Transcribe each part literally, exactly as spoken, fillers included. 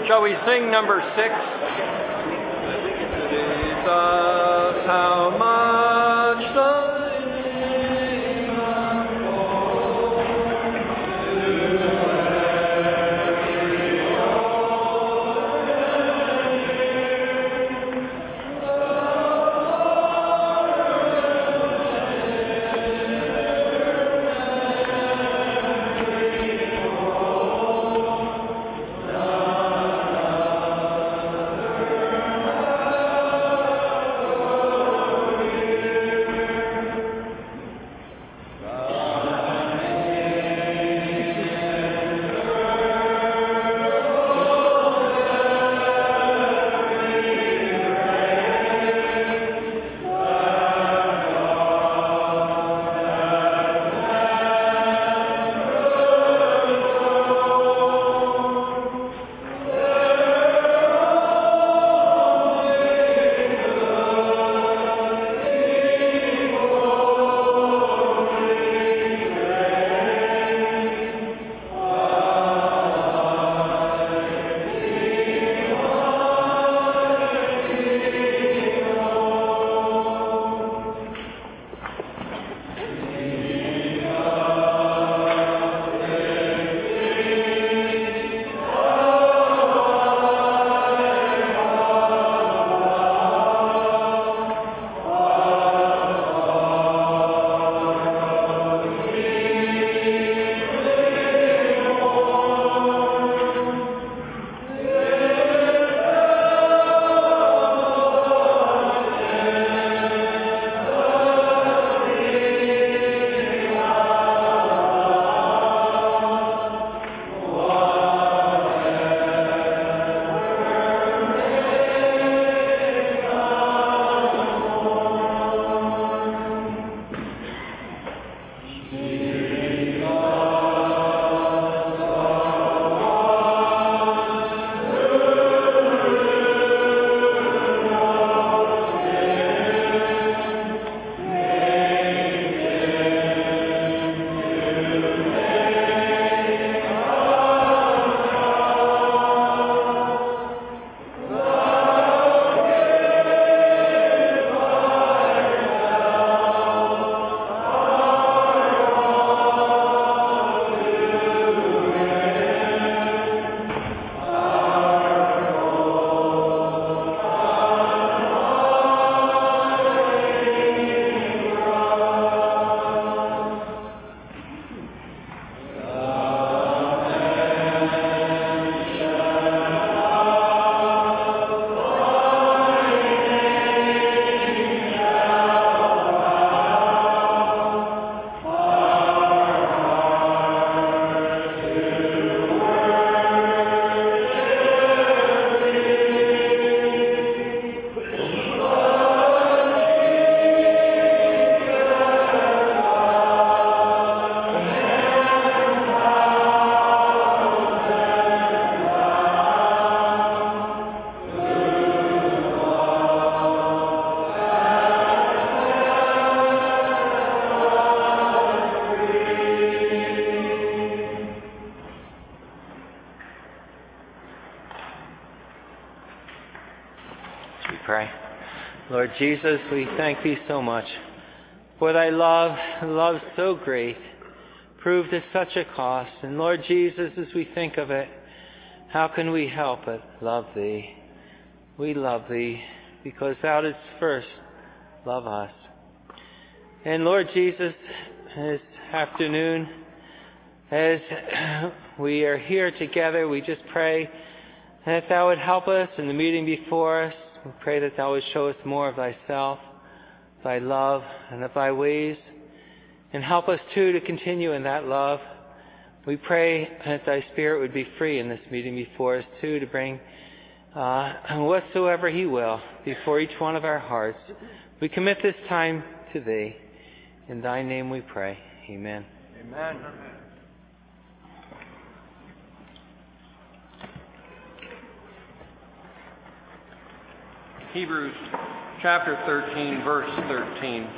Shall we sing number six? Jesus, how much the Lord Jesus, we thank thee so much for thy love, love so great, proved at such a cost. And Lord Jesus, as we think of it, how can we help but love thee? We love thee because thou didst first love us. And Lord Jesus, this afternoon, as we are here together, we just pray that thou would help us in the meeting before us. We pray that thou would show us more of thyself, thy love, and of thy ways, and help us too to continue in that love. We pray that thy Spirit would be free in this meeting before us too, to bring uh, whatsoever he will before each one of our hearts. We commit this time to thee. In thy name we pray. Amen. Amen. Hebrews chapter thirteen, verse thirteen.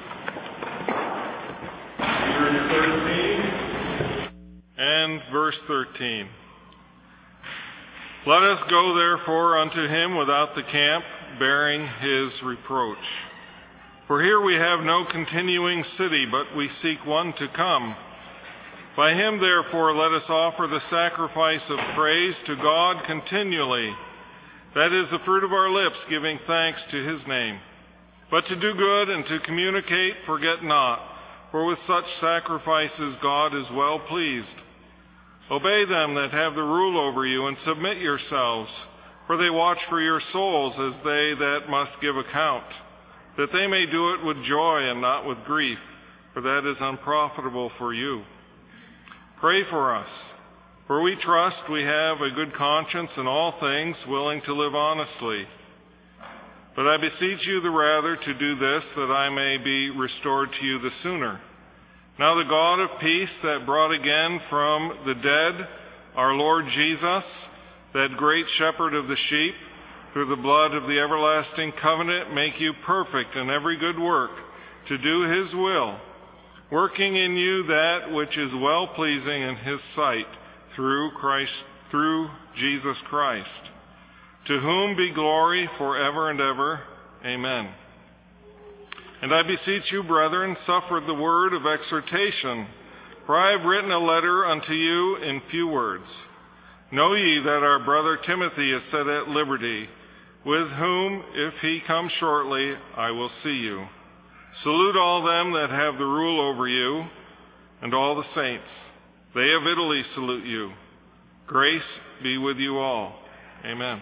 Hebrews thirteen and verse thirteen. Let us go therefore unto him without the camp, bearing his reproach. For here we have no continuing city, but we seek one to come. By him therefore let us offer the sacrifice of praise to God continually, that is the fruit of our lips, giving thanks to his name. But to do good and to communicate, forget not, for with such sacrifices God is well pleased. Obey them that have the rule over you, and submit yourselves, for they watch for your souls as they that must give account, that they may do it with joy and not with grief, for that is unprofitable for you. Pray for us, for we trust we have a good conscience in all things, willing to live honestly. But I beseech you the rather to do this, that I may be restored to you the sooner. Now the God of peace, that brought again from the dead our Lord Jesus, that great shepherd of the sheep, through the blood of the everlasting covenant, make you perfect in every good work, to do his will, working in you that which is well-pleasing in his sight, through Christ, through Jesus Christ, to whom be glory forever and ever. Amen. And I beseech you, brethren, suffer the word of exhortation, for I have written a letter unto you in few words. Know ye that our brother Timothy is set at liberty, with whom, if he come shortly, I will see you. Salute all them that have the rule over you, and all the saints. They of Italy salute you. Grace be with you all. Amen.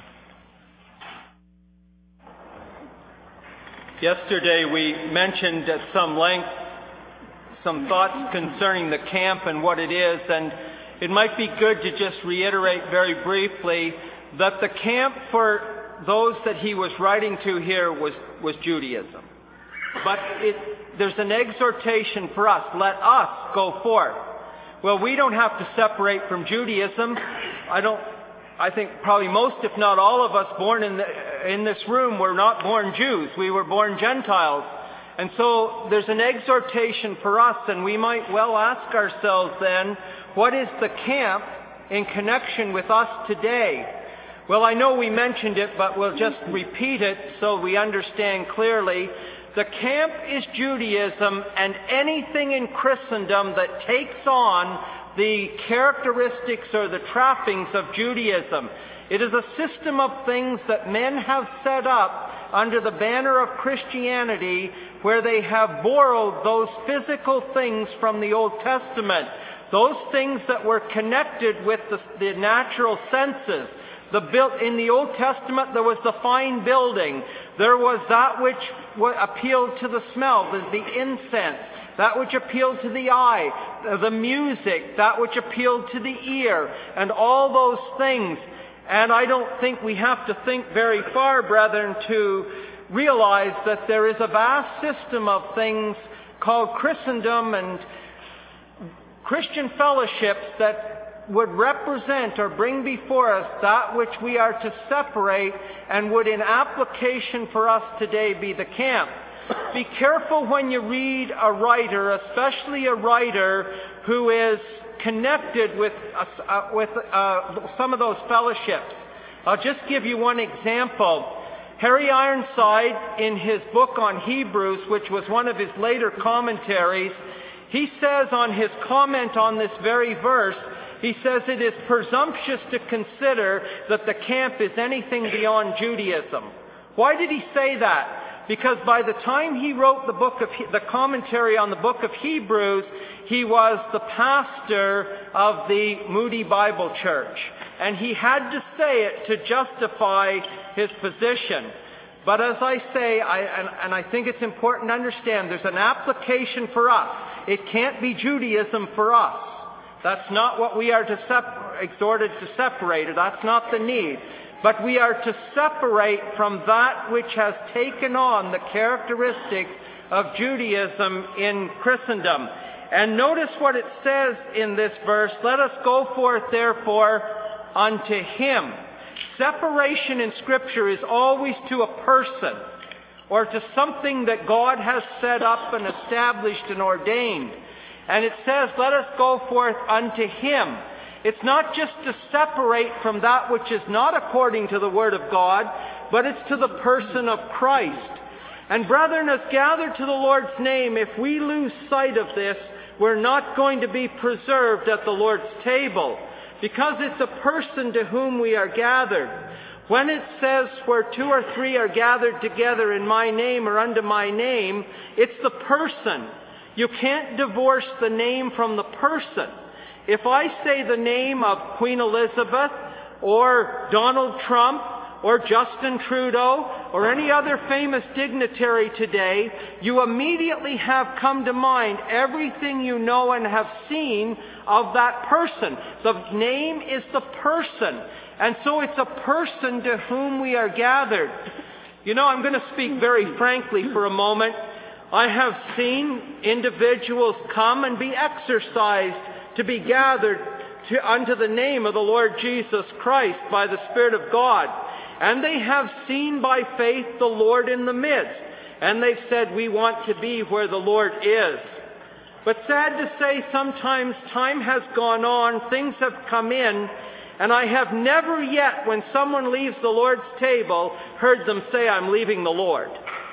Yesterday we mentioned at some length some thoughts concerning the camp and what it is, and it might be good to just reiterate very briefly that the camp for those that he was writing to here was, was Judaism. But it, there's an exhortation for us. Let us go forth. Well, we don't have to separate from Judaism. I don't I think probably most, if not all of us born in, the, in this room were not born Jews. We were born Gentiles. And so there's an exhortation for us, and we might well ask ourselves then, what is the camp in connection with us today? Well, I know we mentioned it, but we'll just repeat it so we understand clearly. The camp is Judaism and anything in Christendom that takes on the characteristics or the trappings of Judaism. It is a system of things that men have set up under the banner of Christianity, where they have borrowed those physical things from the Old Testament, those things that were connected with the, the natural senses. The built in the Old Testament, there was the fine building. There was that which appealed to the smell, the, the incense. That which appealed to the eye, the music, that which appealed to the ear, and all those things. And I don't think we have to think very far, brethren, to realize that there is a vast system of things called Christendom and Christian fellowships that would represent or bring before us that which we are to separate and would in application for us today be the camp. Be careful when you read a writer, especially a writer who is connected with uh, with uh, some of those fellowships. I'll just give you one example. Harry Ironside, in his book on Hebrews, which was one of his later commentaries, he says on his comment on this very verse, he says it is presumptuous to consider that the camp is anything beyond Judaism. Why did he say that? Because by the time he wrote the book of the commentary on the book of Hebrews, he was the pastor of the Moody Bible Church. And he had to say it to justify his position. But as I say, I, and, and I think it's important to understand, there's an application for us. It can't be Judaism for us. That's not what we are to sep- exhorted to separate. That's not the need. But we are to separate from that which has taken on the characteristics of Judaism in Christendom. And notice what it says in this verse, let us go forth therefore unto him. Separation in Scripture is always to a person or to something that God has set up and established and ordained. And it says, let us go forth unto him. It's not just to separate from that which is not according to the Word of God, but it's to the person of Christ. And brethren, as gathered to the Lord's name, if we lose sight of this, we're not going to be preserved at the Lord's table, because it's a person to whom we are gathered. When it says, where two or three are gathered together in my name or under my name, it's the person. You can't divorce the name from the person. If I say the name of Queen Elizabeth or Donald Trump or Justin Trudeau or any other famous dignitary today, you immediately have come to mind everything you know and have seen of that person. The name is the person. And so it's a person to whom we are gathered. You know, I'm going to speak very frankly for a moment. I have seen individuals come and be exercised to be gathered to, unto the name of the Lord Jesus Christ by the Spirit of God. And they have seen by faith the Lord in the midst. And they've said, we want to be where the Lord is. But sad to say, sometimes time has gone on, things have come in, and I have never yet, when someone leaves the Lord's table, heard them say, I'm leaving the Lord.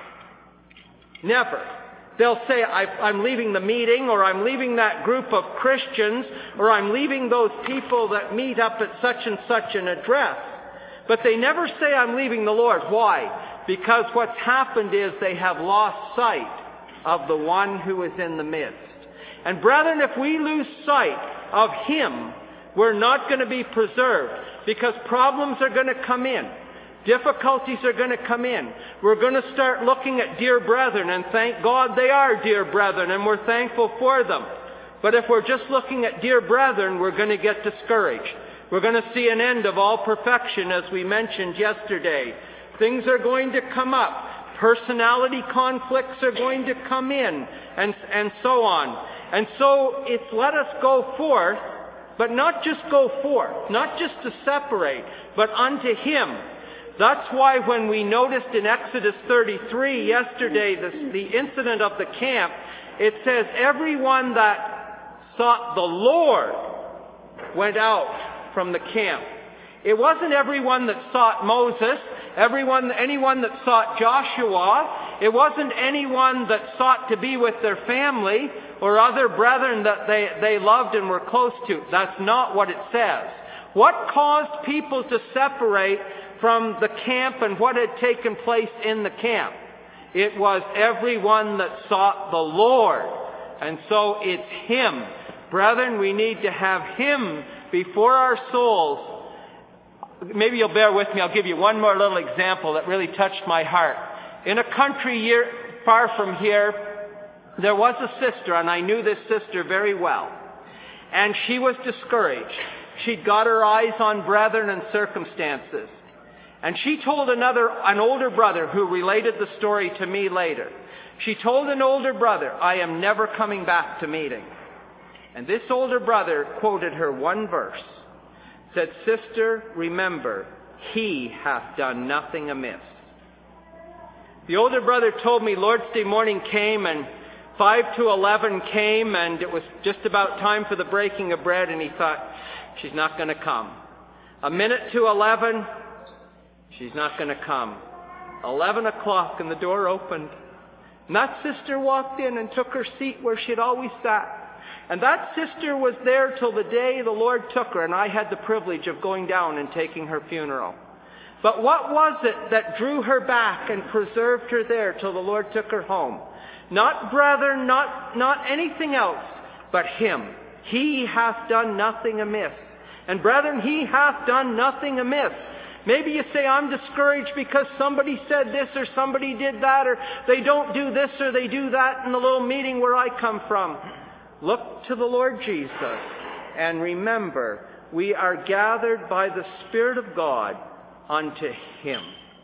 Never. They'll say, I'm leaving the meeting, or I'm leaving that group of Christians, or I'm leaving those people that meet up at such and such an address. But they never say, I'm leaving the Lord. Why? Because what's happened is they have lost sight of the one who is in the midst. And brethren, if we lose sight of Him, we're not going to be preserved, because problems are going to come in. Difficulties are going to come in. We're going to start looking at dear brethren, and thank God they are dear brethren, and we're thankful for them. But if we're just looking at dear brethren, we're going to get discouraged. We're going to see an end of all perfection, as we mentioned yesterday. Things are going to come up. Personality conflicts are going to come in, and, and so on. And so it's let us go forth, but not just go forth, not just to separate, but unto Him. That's why when we noticed in Exodus thirty-three yesterday, the, the incident of the camp, it says, everyone that sought the Lord went out from the camp. It wasn't everyone that sought Moses, everyone, anyone that sought Joshua. It wasn't anyone that sought to be with their family or other brethren that they, they loved and were close to. That's not what it says. What caused people to separate from the camp and what had taken place in the camp? It was everyone that sought the Lord. And so it's Him. Brethren, we need to have Him before our souls. Maybe you'll bear with me. I'll give you one more little example that really touched my heart. In a country year, far from here, there was a sister, and I knew this sister very well. And she was discouraged. She'd got her eyes on brethren and circumstances. And she told another, an older brother who related the story to me later. She told an older brother, I am never coming back to meeting. And this older brother quoted her one verse. Said, Sister, remember, He hath done nothing amiss. The older brother told me Lord's Day morning came, and five to eleven came, and it was just about time for the breaking of bread, and he thought, she's not going to come. A minute to eleven, she's not going to come. Eleven o'clock, and the door opened. And that sister walked in and took her seat where she'd always sat. And that sister was there till the day the Lord took her, and I had the privilege of going down and taking her funeral. But what was it that drew her back and preserved her there till the Lord took her home? Not brethren, not, not anything else, but Him. He hath done nothing amiss. And brethren, He hath done nothing amiss. Maybe you say, I'm discouraged because somebody said this or somebody did that, or they don't do this or they do that in the little meeting where I come from. Look to the Lord Jesus and remember, we are gathered by the Spirit of God unto Him.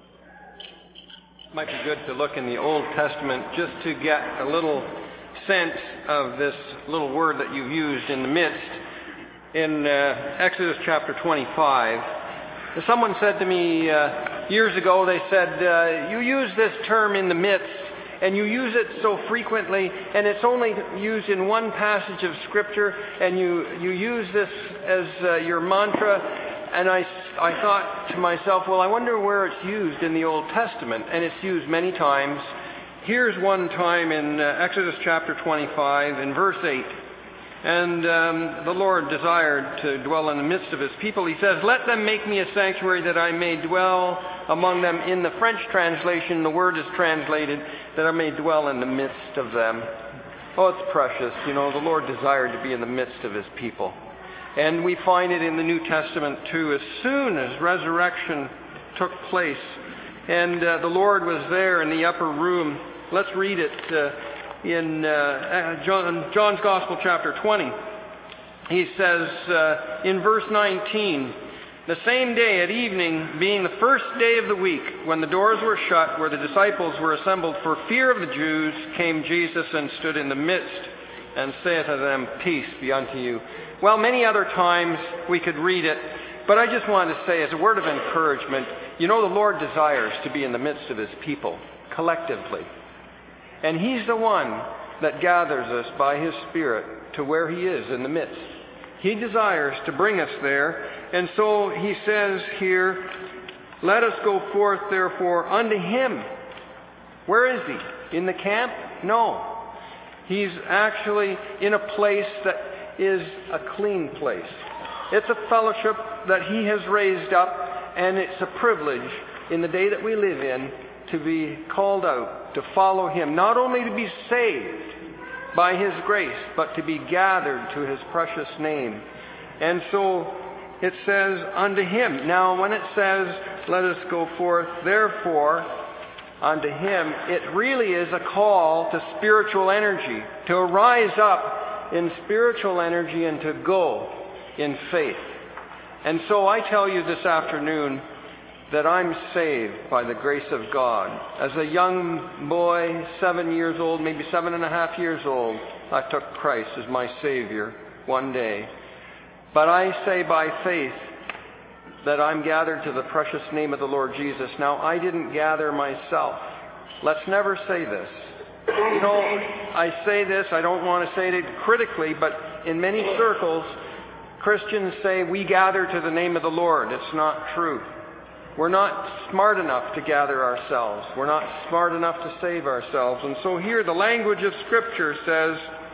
It might be good to look in the Old Testament just to get a little sense of this little word that you've used, in the midst. In uh, Exodus chapter twenty-five, someone said to me uh, years ago, they said, uh, you use this term in the midst, and you use it so frequently, and it's only used in one passage of Scripture, and you, you use this as uh, your mantra, and I, I thought to myself, well, I wonder where it's used in the Old Testament, and it's used many times. Here's one time in uh, Exodus chapter twenty-five, in verse eight. And um, the Lord desired to dwell in the midst of his people. He says, let them make me a sanctuary that I may dwell among them. In the French translation, the word is translated, that I may dwell in the midst of them. Oh, it's precious. You know, the Lord desired to be in the midst of his people. And we find it in the New Testament too. As soon as resurrection took place and uh, the Lord was there in the upper room, let's read it. Uh, In uh, John, John's Gospel, chapter twenty, he says uh, in verse nineteen, the same day at evening, being the first day of the week, when the doors were shut, where the disciples were assembled for fear of the Jews, came Jesus and stood in the midst, and saith unto them, peace be unto you. Well, many other times we could read it, but I just wanted to say as a word of encouragement, you know, the Lord desires to be in the midst of his people, collectively. And he's the one that gathers us by his Spirit to where he is in the midst. He desires to bring us there. And so he says here, let us go forth therefore unto him. Where is he? In the camp? No. He's actually in a place that is a clean place. It's a fellowship that he has raised up, and it's a privilege in the day that we live in to be called out, to follow him, not only to be saved by his grace, but to be gathered to his precious name. And so it says, unto him. Now, when it says, let us go forth, therefore, unto him, it really is a call to spiritual energy, to arise up in spiritual energy and to go in faith. And so I tell you this afternoon, that I'm saved by the grace of God. As a young boy, seven years old, maybe seven and a half years old, I took Christ as my Savior one day. But I say by faith that I'm gathered to the precious name of the Lord Jesus. Now, I didn't gather myself. Let's never say this. You know, I say this, I don't want to say it critically, but in many circles, Christians say we gather to the name of the Lord. It's not true. We're not smart enough to gather ourselves. We're not smart enough to save ourselves. And so here the language of Scripture says,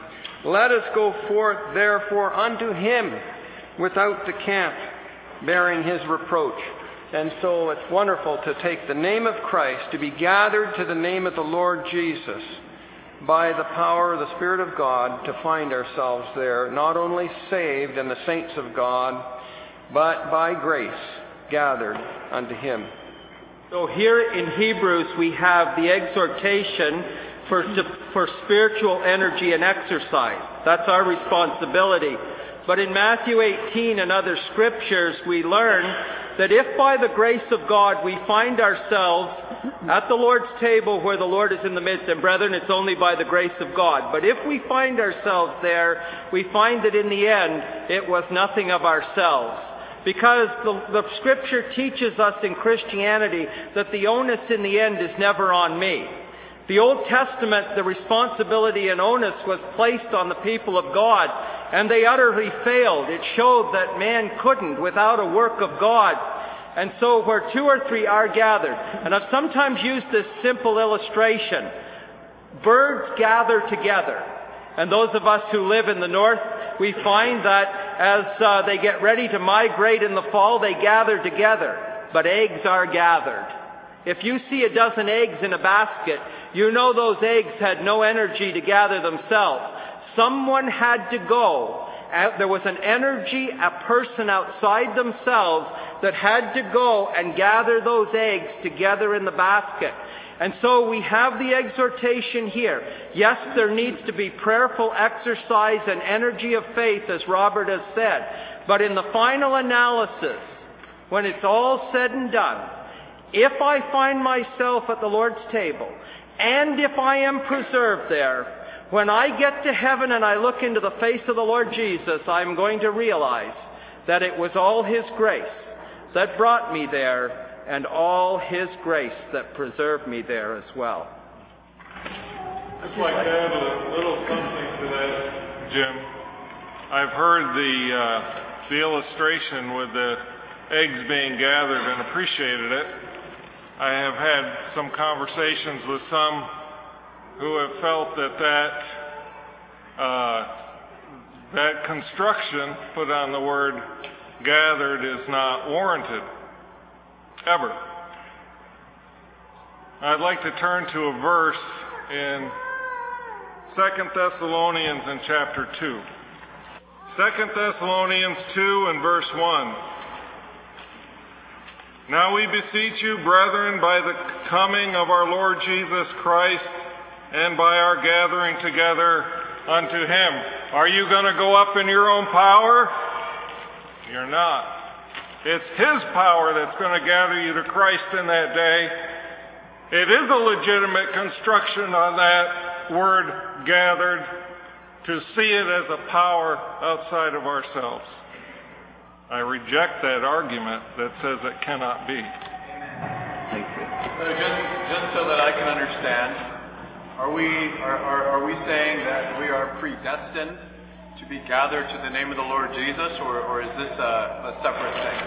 let us go forth therefore unto him without the camp, bearing his reproach. And so it's wonderful to take the name of Christ, to be gathered to the name of the Lord Jesus by the power of the Spirit of God, to find ourselves there, not only saved and the saints of God, but by grace gathered unto him. So here in Hebrews we have the exhortation for, for spiritual energy and exercise. That's our responsibility. But in Matthew eighteen and other scriptures we learn that if by the grace of God we find ourselves at the Lord's table where the Lord is in the midst, and brethren, it's only by the grace of God. But if we find ourselves there, we find that in the end it was nothing of ourselves. Because the, the Scripture teaches us in Christianity that the onus in the end is never on me. The Old Testament, the responsibility and onus was placed on the people of God, and they utterly failed. It showed that man couldn't without a work of God. And so where two or three are gathered, and I've sometimes used this simple illustration, birds gather together. And those of us who live in the north, we find that as uh, they get ready to migrate in the fall, they gather together. But eggs are gathered. If you see a dozen eggs in a basket, you know those eggs had no energy to gather themselves. Someone had to go. There was an energy, a person outside themselves that had to go and gather those eggs together in the basket. And so we have the exhortation here. Yes, there needs to be prayerful exercise and energy of faith, as Robert has said. But in the final analysis, when it's all said and done, if I find myself at the Lord's table, and if I am preserved there, when I get to heaven and I look into the face of the Lord Jesus, I'm going to realize that it was all his grace that brought me there, and all his grace that preserved me there as well. I'd like to add a little something to that, Jim. I've heard the uh, the illustration with the eggs being gathered and appreciated it. I have had some conversations with some who have felt that that uh, that construction put on the word gathered is not warranted, ever. I'd like to turn to a verse in Second Thessalonians in chapter two. Second Thessalonians two and verse one. Now we beseech you, brethren, by the coming of our Lord Jesus Christ and by our gathering together unto Him. Are you going to go up in your own power? You're not. It's His power that's going to gather you to Christ in that day. It is a legitimate construction on that word gathered, to see it as a power outside of ourselves. I reject that argument that says it cannot be. Thank you. So just, just so that I can understand, are we are, are, are we saying that we are predestined to be gathered to the name of the Lord Jesus, or, or is this a, a separate thing?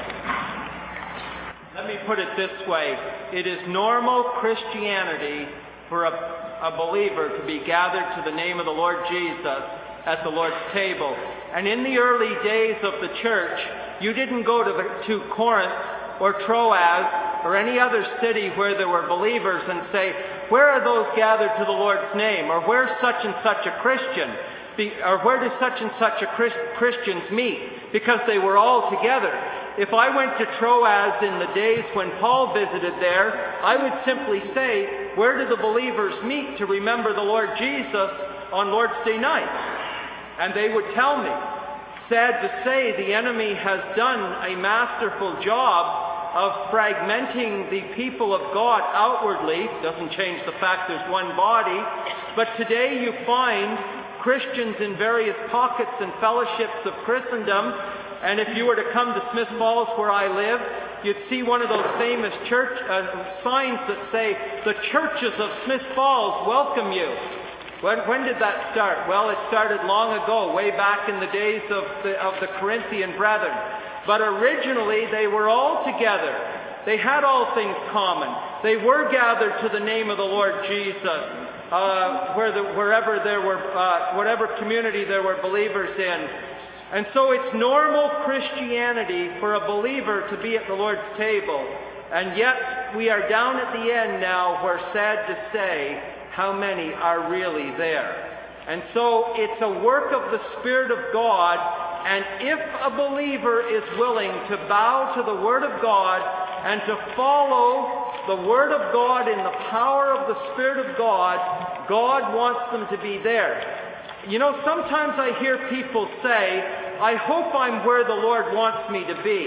Let me put it this way. It is normal Christianity for a, a believer to be gathered to the name of the Lord Jesus at the Lord's table. And in the early days of the church, you didn't go to, the, to Corinth or Troas or any other city where there were believers and say, where are those gathered to the Lord's name? Or where's such and such a Christian? Be, or where do such and such a Christ, Christians meet? Because they were all together. If I went to Troas in the days when Paul visited there, I would simply say, where do the believers meet to remember the Lord Jesus on Lord's Day night? And they would tell me. Sad to say, the enemy has done a masterful job of fragmenting the people of God outwardly. Doesn't change the fact there's one body. But today you find Christians in various pockets and fellowships of Christendom. And if you were to come to Smith Falls where I live, you'd see one of those famous church uh, signs that say, the churches of Smith Falls welcome you. When, when did that start? Well, it started long ago, way back in the days of the, of the Corinthian brethren. But originally, they were all together. They had all things common. They were gathered to the name of the Lord Jesus, uh, where the, wherever there were, uh, whatever community there were believers in. And so it's normal Christianity for a believer to be at the Lord's table. And yet, we are down at the end now where, sad to say, how many are really there. And so it's a work of the Spirit of God, and if a believer is willing to bow to the Word of God and to follow the Word of God in the power of the Spirit of God, God wants them to be there. You know, sometimes I hear people say, I hope I'm where the Lord wants me to be.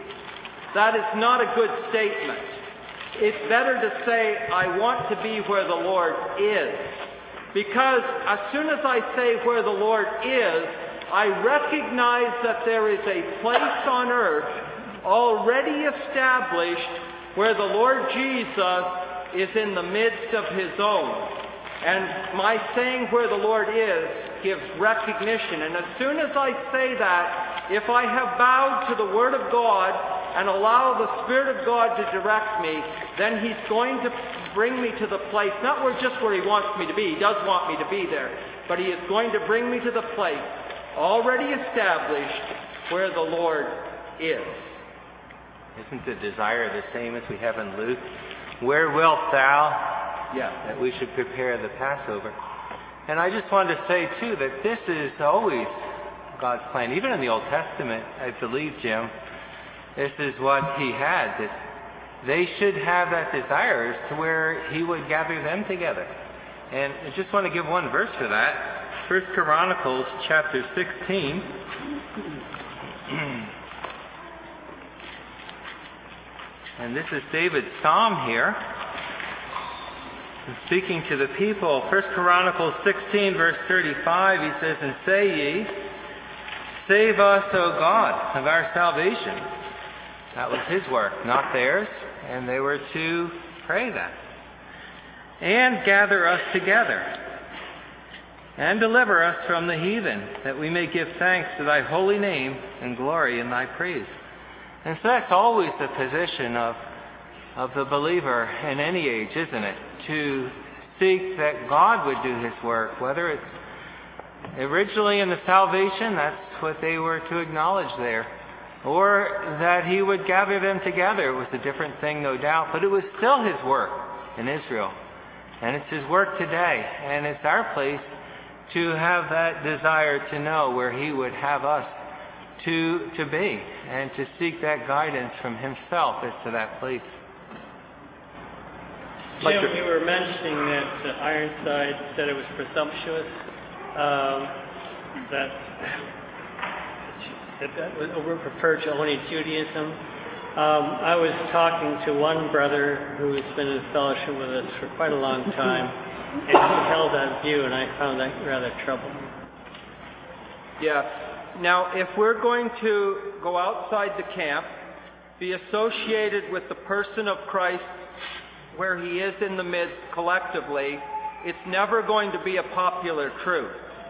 That is not a good statement. It's better to say, I want to be where the Lord is. Because as soon as I say where the Lord is, I recognize that there is a place on earth already established where the Lord Jesus is in the midst of His own. And my saying where the Lord is gives recognition. And as soon as I say that, if I have bowed to the Word of God and allow the Spirit of God to direct me, then He's going to bring me to the place, not where just where He wants me to be. He does want me to be there. But He is going to bring me to the place already established where the Lord is. Isn't the desire the same as we have in Luke? Where wilt thou? Yeah. That we should prepare the Passover. And I just wanted to say, too, that this is always God's plan. Even in the Old Testament, I believe, Jim, this is what He had, that they should have that desire to where He would gather them together. And I just want to give one verse for that. First Chronicles chapter sixteen. And this is David's psalm here. Speaking to the people, First Chronicles sixteen, verse thirty-five, he says, and say ye, save us, O God, of our salvation. That was His work, not theirs, and they were to pray that. And gather us together. and deliver us from the heathen, that we may give thanks to thy holy name and glory in thy praise. And so that's always the position of, of the believer in any age, isn't it? To seek that God would do his work, whether it's originally in the salvation, that's what they were to acknowledge there, or that he would gather them together. It was a different thing, no doubt, but it was still his work in Israel. And it's his work today, and it's our place to have that desire to know where he would have us to to be, and to seek that guidance from himself as to that place. Jim, you were mentioning that uh, Ironside said it was presumptuous, um, that, that that was referred to only Judaism. Um, I was talking to one brother who has been in fellowship with us for quite a long time, and he held that view, and I found that rather troubling. Yes. Now, if we're going to go outside the camp, be associated with the person of Christ where he is in the midst collectively, it's never going to be a popular truth.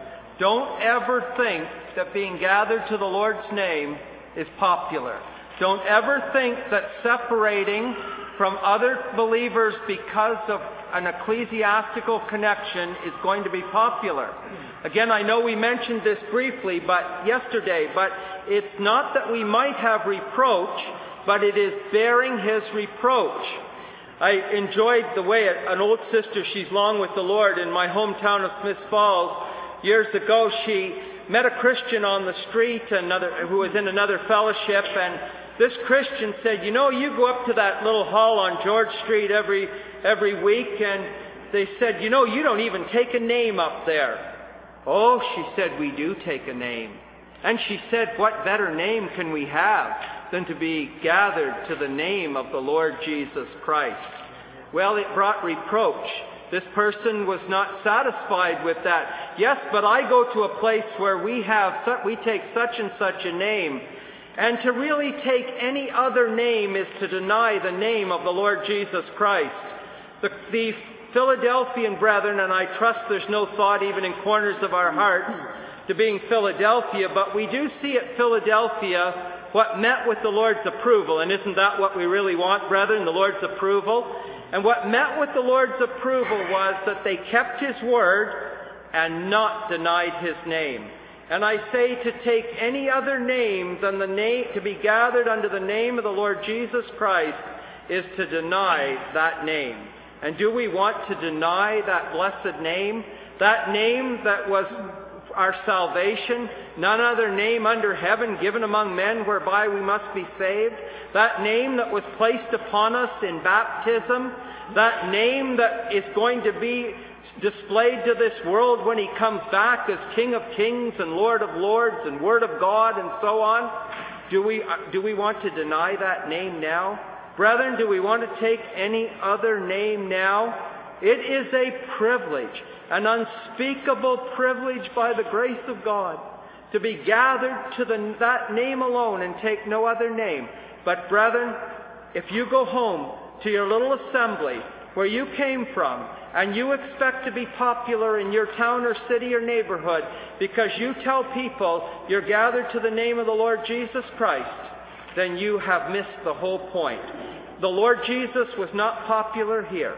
Don't ever think that being gathered to the Lord's name is popular. Don't ever think that separating from other believers because of an ecclesiastical connection is going to be popular. Again, I know we mentioned this briefly but yesterday, but it's not that we might have reproach, but it is bearing his reproach. I enjoyed the way an old sister, she's long with the Lord, in my hometown of Smith Falls, years ago, she met a Christian on the street, another who was in another fellowship, and this Christian said, you know, you go up to that little hall on George Street every every week, and they said, you know, you don't even take a name up there. Oh, she said, we do take a name. And she said, what better name can we have than to be gathered to the name of the Lord Jesus Christ? Well, it brought reproach. This person was not satisfied with that. Yes, but I go to a place where we have, we take such and such a name. And to really take any other name is to deny the name of the Lord Jesus Christ. The, the Philadelphian brethren, and I trust there's no thought even in corners of our hearts to being Philadelphia, but we do see at Philadelphia what met with the Lord's approval. And isn't that what we really want, brethren, the Lord's approval? And what met with the Lord's approval was that they kept his word and not denied his name. And I say to take any other name than the name, to be gathered under the name of the Lord Jesus Christ, is to deny that name. And do we want to deny that blessed name? That name that was our salvation, none other name under heaven given among men whereby we must be saved. That name that was placed upon us in baptism. That name that is going to be displayed to this world when he comes back as King of Kings and Lord of Lords and Word of God and so on. Do we, do we want to deny that name now? Brethren, do we want to take any other name now? It is a privilege, an unspeakable privilege by the grace of God, to be gathered to the, that name alone and take no other name. But brethren, if you go home to your little assembly where you came from, and you expect to be popular in your town or city or neighborhood because you tell people you're gathered to the name of the Lord Jesus Christ, then you have missed the whole point. The Lord Jesus was not popular here.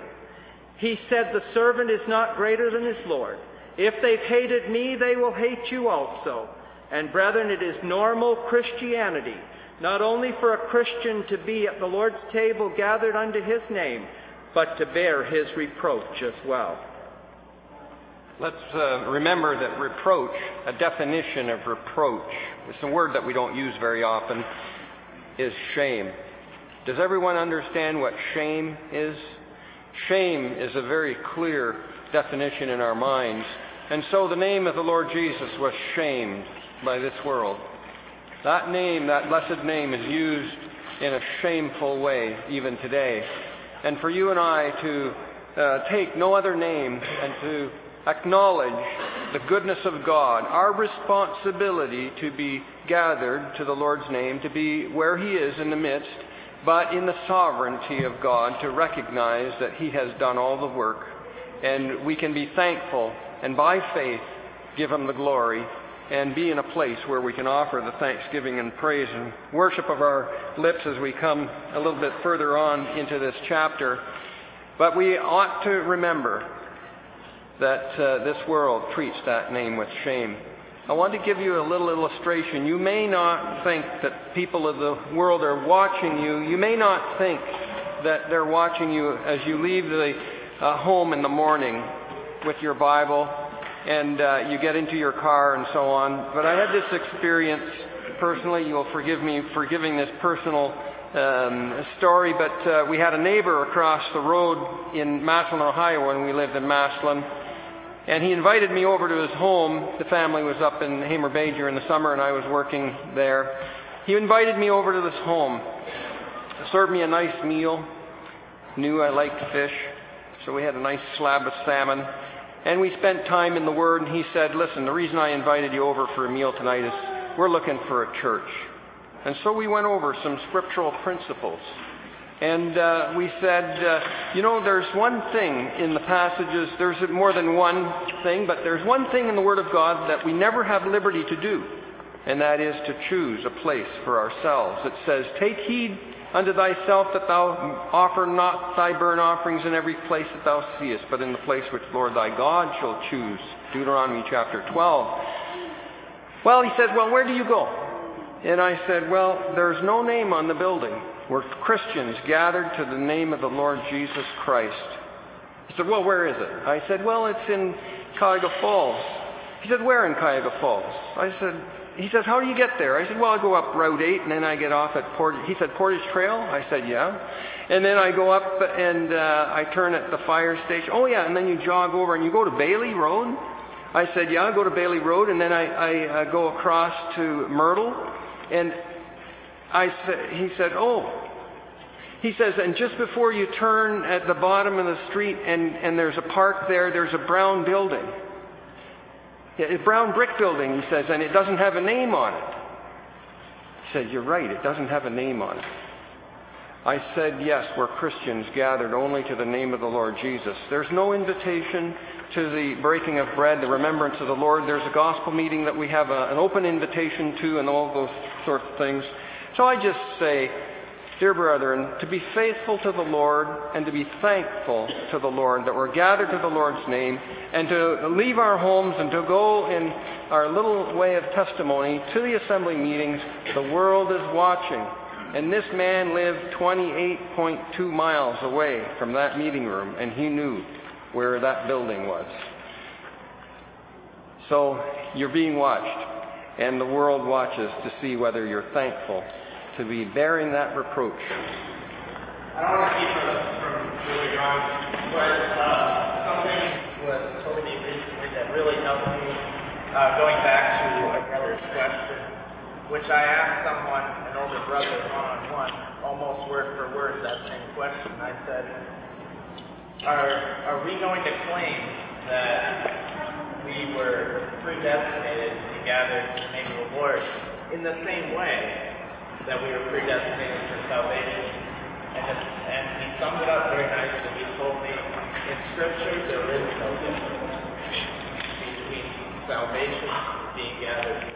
He said, the servant is not greater than his Lord. If they've hated me, they will hate you also. And brethren, it is normal Christianity, not only for a Christian to be at the Lord's table gathered unto his name, but to bear his reproach as well. Let's uh, remember that reproach, a definition of reproach, it's a word that we don't use very often, is shame. Does everyone understand what shame is? Shame is a very clear definition in our minds. And so the name of the Lord Jesus was shamed by this world. That name, that blessed name, is used in a shameful way even today. And for you and I to uh, take no other name and to acknowledge the goodness of God, our responsibility to be gathered to the Lord's name, to be where he is in the midst, but in the sovereignty of God, to recognize that he has done all the work. And we can be thankful and by faith give Him the glory, and be in a place where we can offer the thanksgiving and praise and worship of our lips as we come a little bit further on into this chapter. But we ought to remember that uh, this world treats that name with shame. I want to give you a little illustration. You may not think that people of the world are watching you. You may not think that they're watching you as you leave the uh, home in the morning with your Bible and uh, you get into your car and so on. But I had this experience personally. You'll forgive me for giving this personal um, story, but uh, we had a neighbor across the road in Massillon, Ohio, when we lived in Massillon, and he invited me over to his home. The family was up in Hamer Bay during the summer, and I was working there. He invited me over to this home, served me a nice meal, knew I liked fish, so we had a nice slab of salmon. And we spent time in the Word, and he said, listen, the reason I invited you over for a meal tonight is we're looking for a church. And so we went over some scriptural principles. And uh, we said, uh, you know, there's one thing in the passages, there's more than one thing, but there's one thing in the Word of God that we never have liberty to do, and that is to choose a place for ourselves. It says, take heed unto thyself that thou offer not thy burnt offerings in every place that thou seest, but in the place which Lord thy God shall choose. Deuteronomy chapter twelve. Well, he said, well, where do you go? And I said, well, there's no name on the building. We're Christians gathered to the name of the Lord Jesus Christ. He said, well, where is it? I said, well, it's in Cuyahoga Falls. He said, where in Cuyahoga Falls? I said, he says, how do you get there? I said, well, I go up Route eight, and then I get off at Portage. He said, Portage Trail? I said, yeah. And then I go up, and uh, I turn at the fire station. Oh, yeah, and then you jog over, and you go to Bailey Road? I said, yeah, I go to Bailey Road, and then I, I uh, go across to Myrtle. And I said, he said, oh. He says, and just before you turn at the bottom of the street, and, and there's a park there, there's a brown building. A brown brick building, he says, and it doesn't have a name on it. He said, you're right, it doesn't have a name on it. I said, yes, we're Christians gathered only to the name of the Lord Jesus. There's no invitation to the breaking of bread, the remembrance of the Lord. There's a gospel meeting that we have a, an open invitation to, and all those sorts of things. So I just say, dear brethren, to be faithful to the Lord and to be thankful to the Lord that we're gathered to the Lord's name, and to leave our homes and to go in our little way of testimony to the assembly meetings. The world is watching. And this man lived twenty-eight point two miles away from that meeting room, and he knew where that building was. So you're being watched, and the world watches to see whether you're thankful to be bearing that reproach. I don't want to keep from, from really wrong, but uh, something was told me recently that really helped me, uh, going back to a brother's question, which I asked someone, an older brother, one-on-one, almost word for word, that same question. I said, are, are we going to claim that we were predestinated to gather in the name of the Lord in the same way that we were predestinated for salvation? And, it, and he summed it up very nicely. He told me, in Scripture, there is no difference between salvation and being gathered.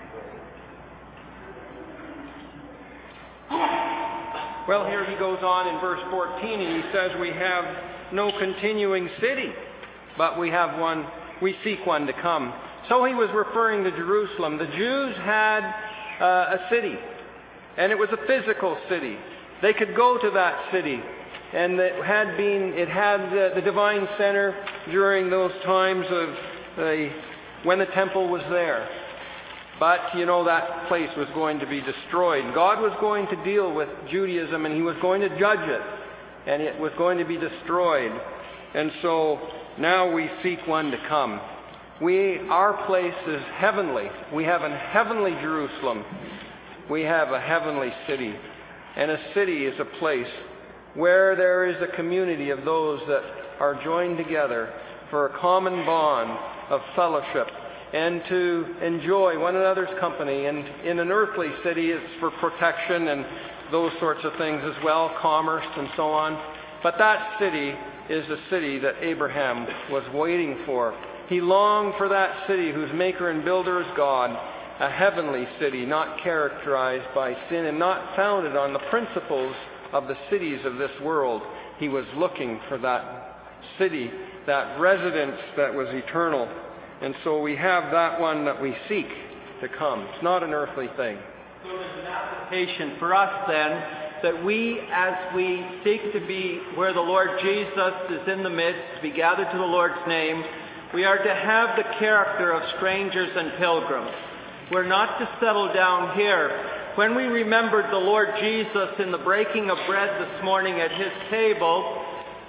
Well, here he goes on in verse fourteen, and he says, we have no continuing city, but we have one, we seek one to come. So he was referring to Jerusalem. The Jews had uh, a city, and it was a physical city. They could go to that city, and it had been, it had the, the divine center during those times of the, when the temple was there. But, you know, that place was going to be destroyed. God was going to deal with Judaism, and he was going to judge it, and it was going to be destroyed. And so now we seek one to come. We, our place is heavenly. We have a heavenly Jerusalem. We have a heavenly city. And a city is a place where there is a community of those that are joined together for a common bond of fellowship and to enjoy one another's company. And in an earthly city, it's for protection and those sorts of things as well, commerce and so on. But that city is a city that Abraham was waiting for. He longed for that city whose maker and builder is God, a heavenly city, not characterized by sin and not founded on the principles of the cities of this world. He was looking for that city, that residence that was eternal. And so we have that one that we seek to come. It's not an earthly thing. So there's an application for us then, that we, as we seek to be where the Lord Jesus is in the midst, to be gathered to the Lord's name, we are to have the character of strangers and pilgrims. We're not to settle down here. When we remembered the Lord Jesus in the breaking of bread this morning at his table,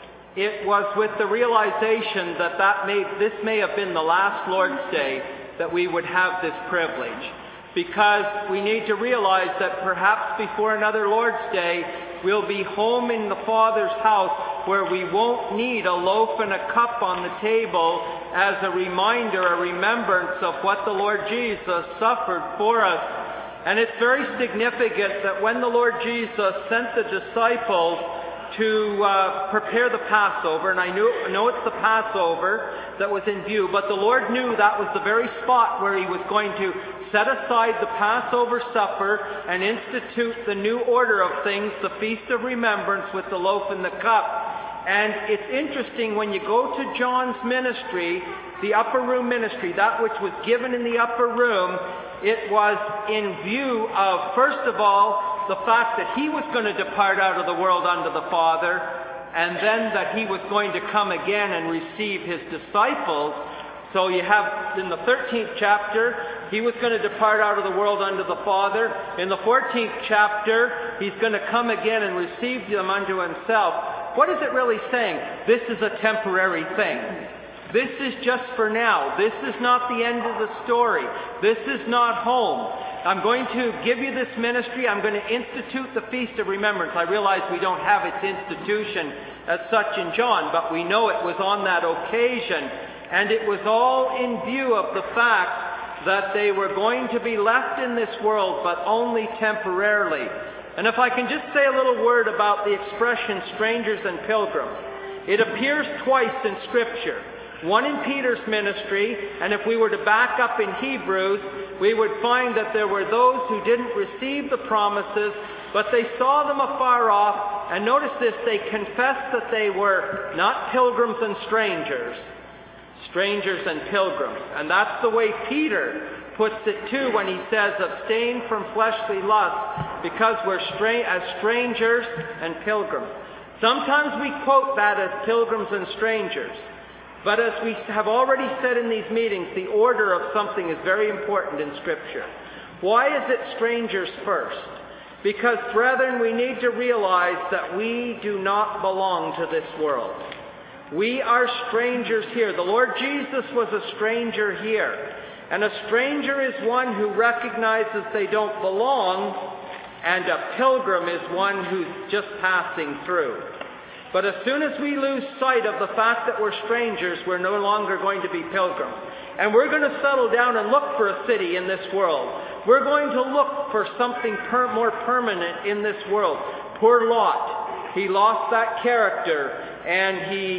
it was with the realization that, that may, this may have been the last Lord's Day that we would have this privilege. Because we need to realize that perhaps before another Lord's Day, we'll be home in the Father's house where we won't need a loaf and a cup on the table as a reminder, a remembrance of what the Lord Jesus suffered for us. And it's very significant that when the Lord Jesus sent the disciples to uh, prepare the Passover, and I knew, know it's the Passover that was in view, but the Lord knew that was the very spot where he was going to set aside the Passover supper and institute the new order of things, the Feast of Remembrance with the loaf and the cup. And it's interesting when you go to John's ministry, the upper room ministry, that which was given in the upper room, it was in view of, first of all, the fact that he was going to depart out of the world unto the Father, and then that he was going to come again and receive his disciples. So you have in the thirteenth chapter, he was going to depart out of the world unto the Father. In the fourteenth chapter, he's going to come again and receive them unto himself. What is it really saying? This is a temporary thing. This is just for now. This is not the end of the story. This is not home. I'm going to give you this ministry. I'm going to institute the Feast of Remembrance. I realize we don't have its institution as such in John, but we know it was on that occasion. And it was all in view of the fact that they were going to be left in this world, but only temporarily. And if I can just say a little word about the expression strangers and pilgrims. It appears twice in Scripture. One in Peter's ministry, and if we were to back up in Hebrews, we would find that there were those who didn't receive the promises, but they saw them afar off, and notice this, they confessed that they were not pilgrims and strangers, strangers and pilgrims. And that's the way Peter puts it too when he says, abstain from fleshly lust, because we're stra- as strangers and pilgrims. Sometimes we quote that as pilgrims and strangers. But as we have already said in these meetings, the order of something is very important in Scripture. Why is it strangers first? Because, brethren, we need to realize that we do not belong to this world. We are strangers here. The Lord Jesus was a stranger here. And a stranger is one who recognizes they don't belong, and a pilgrim is one who's just passing through. But as soon as we lose sight of the fact that we're strangers, we're no longer going to be pilgrims. And we're going to settle down and look for a city in this world. We're going to look for something per- more permanent in this world. Poor Lot. He lost that character, and he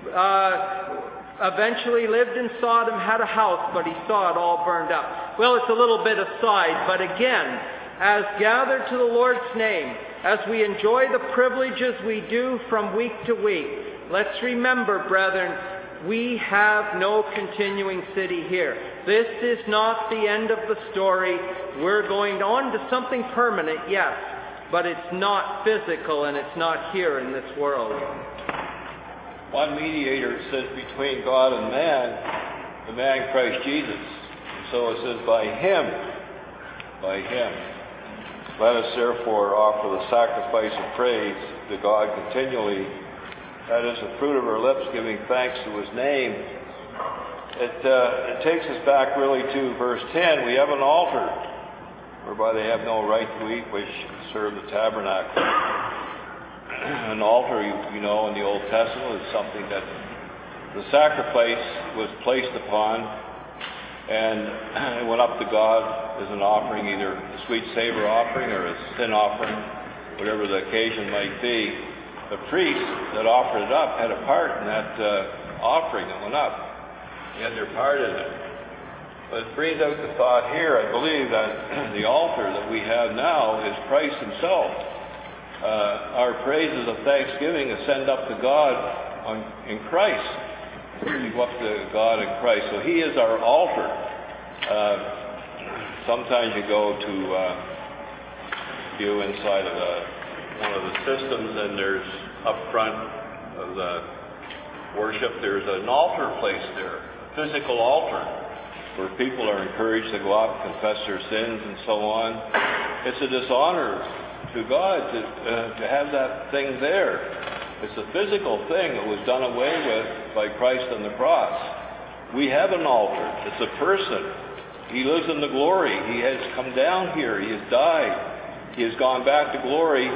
uh, eventually lived in Sodom, had a house, but he saw it all burned up. Well, it's a little bit aside, but again, as gathered to the Lord's name, as we enjoy the privileges we do from week to week, let's remember, brethren, we have no continuing city here. This is not the end of the story. We're going on to something permanent, yes, but it's not physical and it's not here in this world. One mediator says between God and man, the man Christ Jesus. And so it says by him, by him. Let us therefore offer the sacrifice of praise to God continually. That is the fruit of our lips, giving thanks to his name. It, uh, it takes us back really to verse ten. We have an altar whereby they have no right to eat, which serve the tabernacle. An altar, you, you know, in the Old Testament is something that the sacrifice was placed upon, and it went up to God as an offering, either a sweet savor offering or a sin offering, whatever the occasion might be. The priest that offered it up had a part in that uh, offering that went up. They had their part in it. But it brings out the thought here, I believe, that the altar that we have now is Christ himself. Uh, our praises of thanksgiving ascend up to God on, in Christ. We go up to God in Christ. So he is our altar. Uh, sometimes you go to uh, view inside of a, one of the systems, and there's up front of the worship, there's an altar placed there, a physical altar, where people are encouraged to go out and confess their sins and so on. It's a dishonor to God to, uh, to have that thing there. It's a physical thing that was done away with by Christ on the cross. We have an altar. It's a person. He lives in the glory. He has come down here. He has died. He has gone back to glory.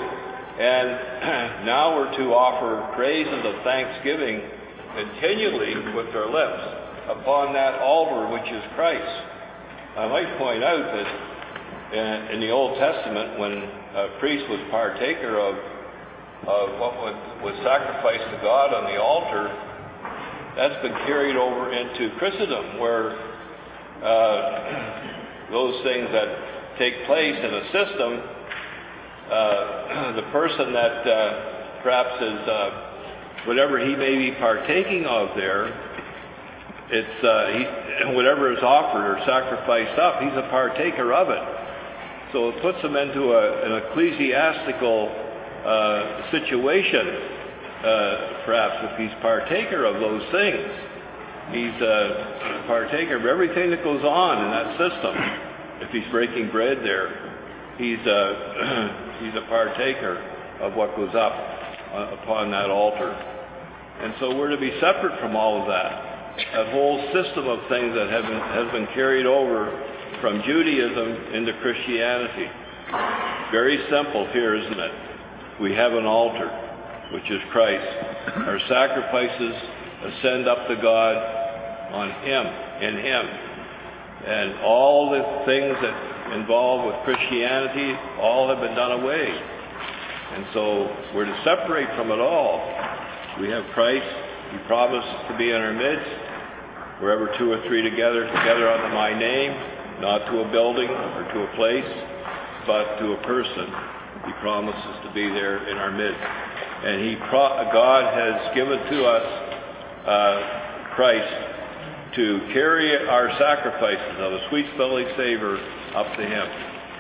And now we're to offer praises of thanksgiving continually with our lips upon that altar which is Christ. I might point out that in, in the Old Testament, when a priest was partaker of, of what was, was sacrificed to God on the altar, that's been carried over into Christendom, where uh, those things that take place in a system, uh, the person that uh, perhaps is uh, whatever he may be partaking of there, it's uh, he, whatever is offered or sacrificed up, he's a partaker of it. So it puts him into a, an ecclesiastical uh, situation, uh, perhaps, if he's partaker of those things. He's a partaker of everything that goes on in that system. If he's breaking bread there, he's a, he's a partaker of what goes up uh, upon that altar. And so we're to be separate from all of that. That whole system of things that have been, has been carried over from Judaism into Christianity. Very simple here, isn't it? We have an altar, which is Christ. Our sacrifices ascend up to God on Him, in Him. And all the things that involve with Christianity, all have been done away. And so we're to separate from it all. We have Christ. He promised to be in our midst. Wherever two or three together, together under my name, not to a building or to a place, but to a person. He promises to be there in our midst. And he, pro- God has given to us uh, Christ to carry our sacrifices of a sweet-smelling savor up to Him.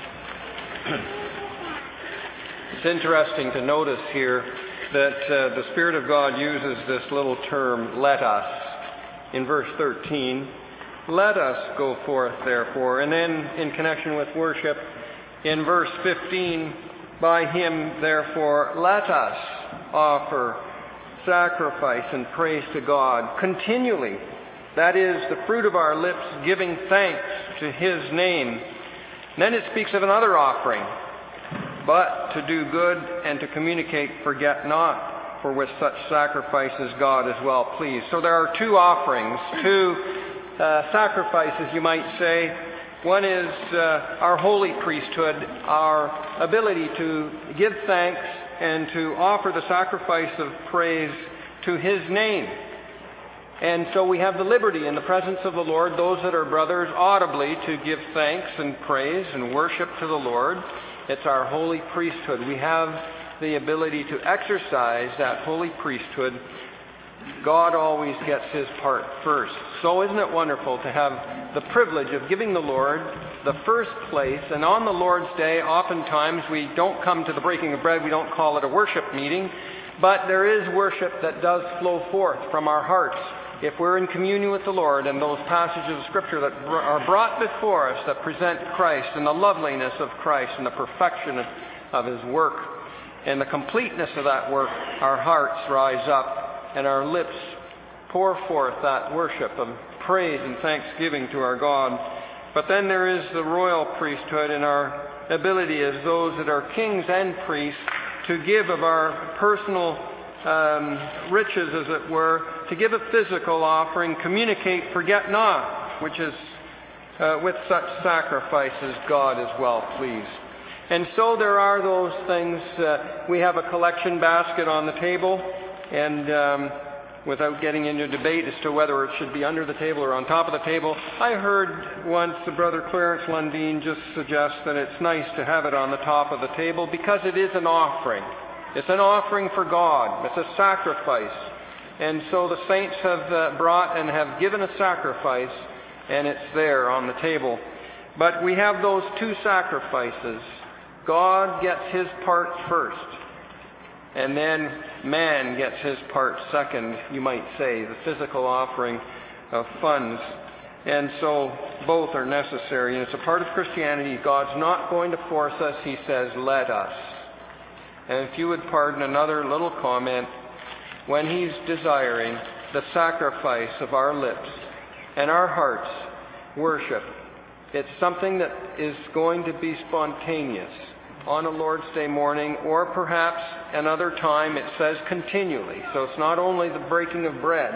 It's interesting to notice here that uh, the Spirit of God uses this little term, let us, in verse thirteen. Let us go forth, therefore. And then, in connection with worship, in verse fifteen, by Him, therefore, let us offer sacrifice and praise to God continually. That is, the fruit of our lips giving thanks to His name. And then it speaks of another offering. But to do good and to communicate, forget not. For with such sacrifices God is well pleased. So there are two offerings, two uh, sacrifices, you might say. One is uh, our holy priesthood, our ability to give thanks and to offer the sacrifice of praise to His name. And so we have the liberty in the presence of the Lord, those that are brothers, audibly to give thanks and praise and worship to the Lord. It's our holy priesthood. We have the ability to exercise that holy priesthood. God always gets His part first. So isn't it wonderful to have the privilege of giving the Lord the first place? And on the Lord's Day, oftentimes we don't come to the breaking of bread, we don't call it a worship meeting, but there is worship that does flow forth from our hearts. If we're in communion with the Lord, and those passages of Scripture that are brought before us that present Christ and the loveliness of Christ and the perfection of His work and the completeness of that work, our hearts rise up and our lips pour forth that worship of praise and thanksgiving to our God. But then there is the royal priesthood and our ability as those that are kings and priests to give of our personal um, riches, as it were, to give a physical offering, communicate, forget not, which is uh, with such sacrifices God is well pleased. And so there are those things. Uh, we have a collection basket on the table, and um, without getting into debate as to whether it should be under the table or on top of the table, I heard once the Brother Clarence Lundeen just suggest that it's nice to have it on the top of the table because it is an offering. It's an offering for God. It's a sacrifice. And so the saints have uh, brought and have given a sacrifice, and it's there on the table. But we have those two sacrifices. God gets his part first, and then man gets his part second, you might say, the physical offering of funds. And so both are necessary, and it's a part of Christianity. God's not going to force us. He says, let us. And if you would pardon another little comment, when he's desiring the sacrifice of our lips and our hearts worship, it's something that is going to be spontaneous on a Lord's Day morning, or perhaps another time. It says continually. So it's not only the breaking of bread,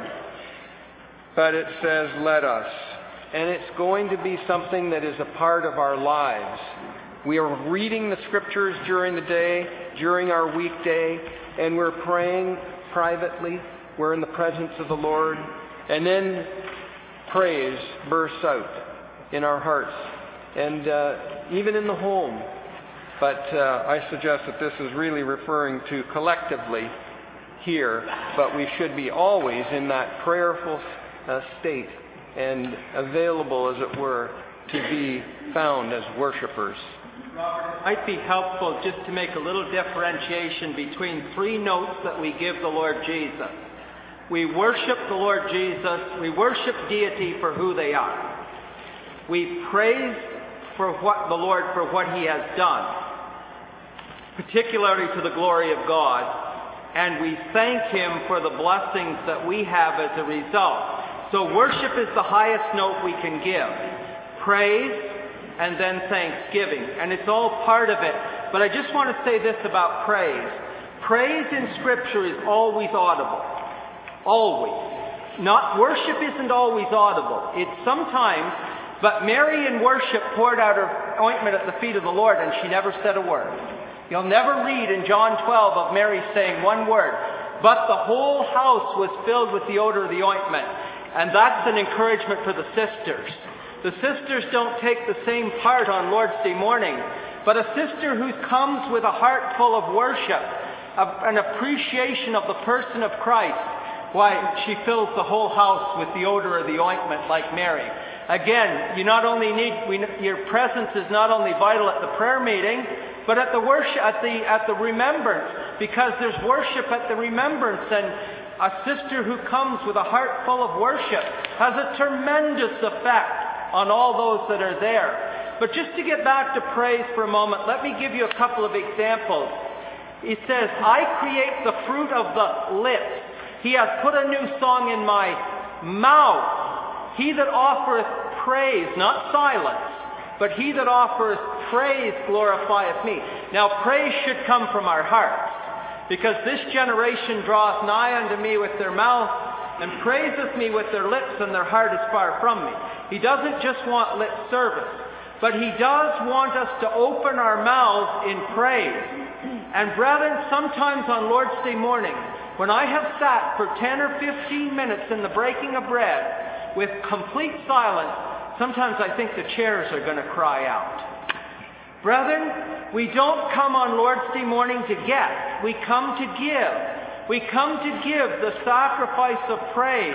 but it says, let us. And it's going to be something that is a part of our lives. We are reading the Scriptures during the day, during our weekday, and we're praying privately. We're in the presence of the Lord. And then praise bursts out in our hearts, and uh, even in the home. But uh, I suggest that this is really referring to collectively here, but we should be always in that prayerful uh, state and available, as it were, to be found as worshipers. Robert, it might be helpful just to make a little differentiation between three notes that we give the Lord Jesus. We worship the Lord Jesus. We worship deity for who they are. We praise for what the Lord for what he has done, particularly to the glory of God, and we thank him for the blessings that we have as a result. So worship is the highest note we can give. Praise and then thanksgiving, and it's all part of it. But I just want to say this about praise. Praise in Scripture is always audible. Always. Not worship isn't always audible. It's sometimes. But Mary in worship poured out her ointment at the feet of the Lord, and she never said a word. You'll never read in John twelve of Mary saying one word. But the whole house was filled with the odor of the ointment. And that's an encouragement for the sisters. The sisters don't take the same part on Lord's Day morning. But a sister who comes with a heart full of worship, of an appreciation of the person of Christ, why, she fills the whole house with the odor of the ointment like Mary. Again, you not only need we, your presence is not only vital at the prayer meeting, but at the worship, at the at the remembrance, because there's worship at the remembrance, and a sister who comes with a heart full of worship has a tremendous effect on all those that are there. But just to get back to praise for a moment, let me give you a couple of examples. It says, "I create the fruit of the lips. He has put a new song in my mouth. He that offereth praise," not silence, "but he that offereth praise glorifieth me." Now praise should come from our hearts, because this generation draweth nigh unto me with their mouth, and praiseth me with their lips, and their heart is far from me. He doesn't just want lip service, but he does want us to open our mouths in praise. And brethren, sometimes on Lord's Day morning, when I have sat for ten or fifteen minutes in the breaking of bread, with complete silence, sometimes I think the chairs are going to cry out. Brethren, we don't come on Lord's Day morning to get. We come to give. We come to give the sacrifice of praise.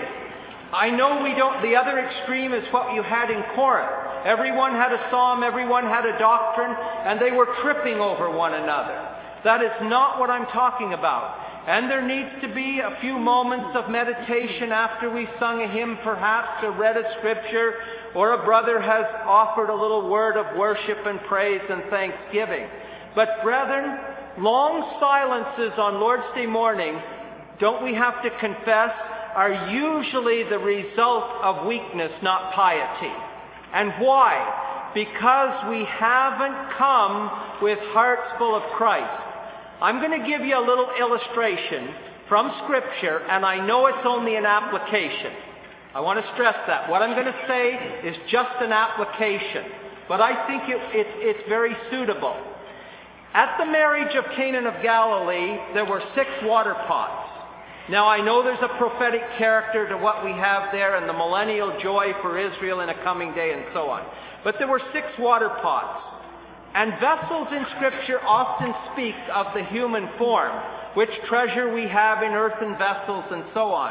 I know we don't, the other extreme is what you had in Corinth. Everyone had a psalm, everyone had a doctrine, and they were tripping over one another. That is not what I'm talking about. And there needs to be a few moments of meditation after we've sung a hymn, perhaps, or read a scripture, or a brother has offered a little word of worship and praise and thanksgiving. But brethren, long silences on Lord's Day morning, don't we have to confess, are usually the result of weakness, not piety. And why? Because we haven't come with hearts full of Christ. I'm going to give you a little illustration from Scripture, and I know it's only an application. I want to stress that. What I'm going to say is just an application, but I think it, it, it's very suitable. At the marriage of Cana of Galilee, there were six water pots. Now I know there's a prophetic character to what we have there and the millennial joy for Israel in a coming day and so on. But there were six water pots. And vessels in Scripture often speaks of the human form, which treasure we have in earthen vessels and so on.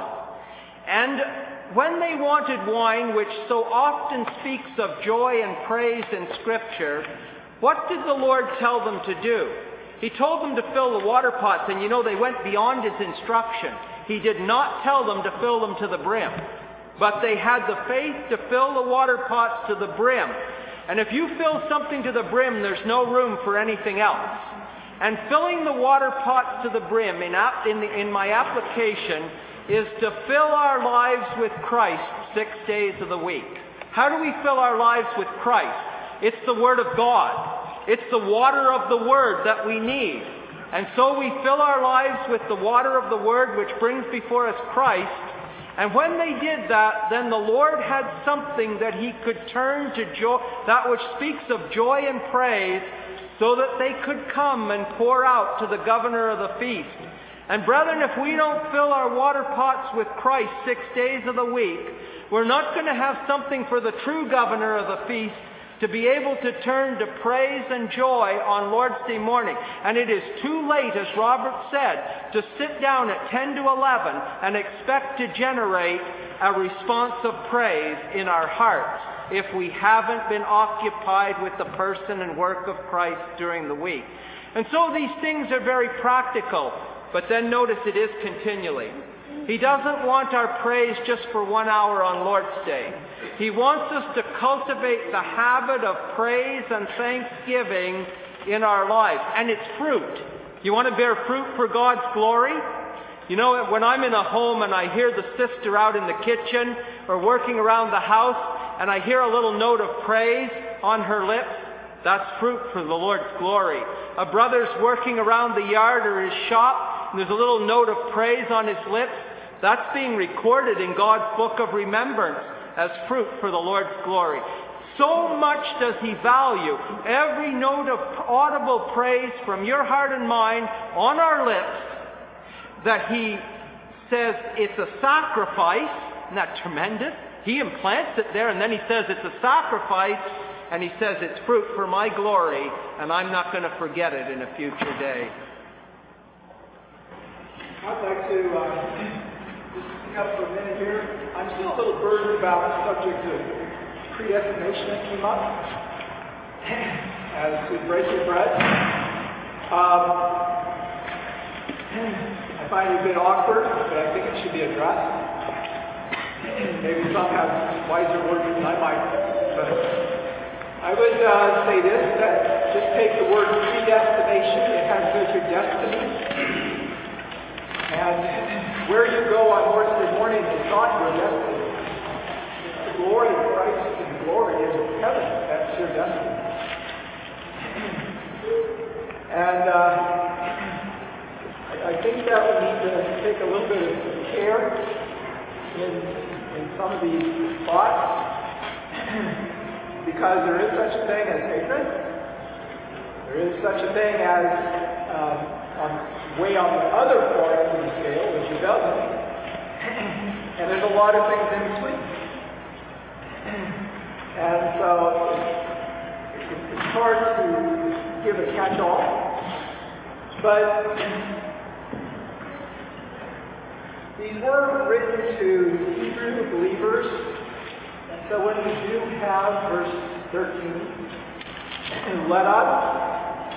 And when they wanted wine, which so often speaks of joy and praise in Scripture, what did the Lord tell them to do? He told them to fill the water pots, and you know they went beyond His instruction. He did not tell them to fill them to the brim, but they had the faith to fill the water pots to the brim. And if you fill something to the brim, there's no room for anything else. And filling the water pots to the brim in, in, the, in my application is to fill our lives with Christ six days of the week. How do we fill our lives with Christ? It's the Word of God. It's the water of the Word that we need. And so we fill our lives with the water of the Word, which brings before us Christ. And when they did that, then the Lord had something that He could turn to joy, that which speaks of joy and praise, so that they could come and pour out to the governor of the feast. And brethren, if we don't fill our water pots with Christ six days of the week, we're not going to have something for the true governor of the feast to be able to turn to praise and joy on Lord's Day morning. And it is too late, as Robert said, to sit down at ten to eleven and expect to generate a response of praise in our hearts if we haven't been occupied with the person and work of Christ during the week. And so these things are very practical, but then notice it is continually. He doesn't want our praise just for one hour on Lord's Day. He wants us to cultivate the habit of praise and thanksgiving in our lives. And it's fruit. You want to bear fruit for God's glory? You know, when I'm in a home and I hear the sister out in the kitchen or working around the house and I hear a little note of praise on her lips, that's fruit for the Lord's glory. A brother's working around the yard or his shop and there's a little note of praise on his lips, that's being recorded in God's book of remembrance as fruit for the Lord's glory. So much does He value every note of audible praise from your heart and mind on our lips that He says it's a sacrifice. Isn't that tremendous? He implants it there and then He says it's a sacrifice and He says it's fruit for my glory and I'm not going to forget it in a future day. I'd like to uh, just pick up for a minute here. I'm still a little burdened about the subject of predestination that came up as we break your bread. Um, I find it a bit awkward, but I think it should be addressed. Maybe some have wiser words than I might. But I would uh, say this, that just take the word predestination. It has to do with your destiny. And where you go on Lord's Day morning is not your destiny. It's the glory of Christ and the glory of heaven. That's your destiny. And uh, I, I think that we need to take a little bit of care in, in some of these thoughts because there is such a thing as ignorance. There is such a thing as um, on way on the other part of the scale, which is rebellion. And there's a lot of things in between. And so it's hard to give a catch-all. But these were written to Hebrew believers. And so when we do have verse thirteen, let us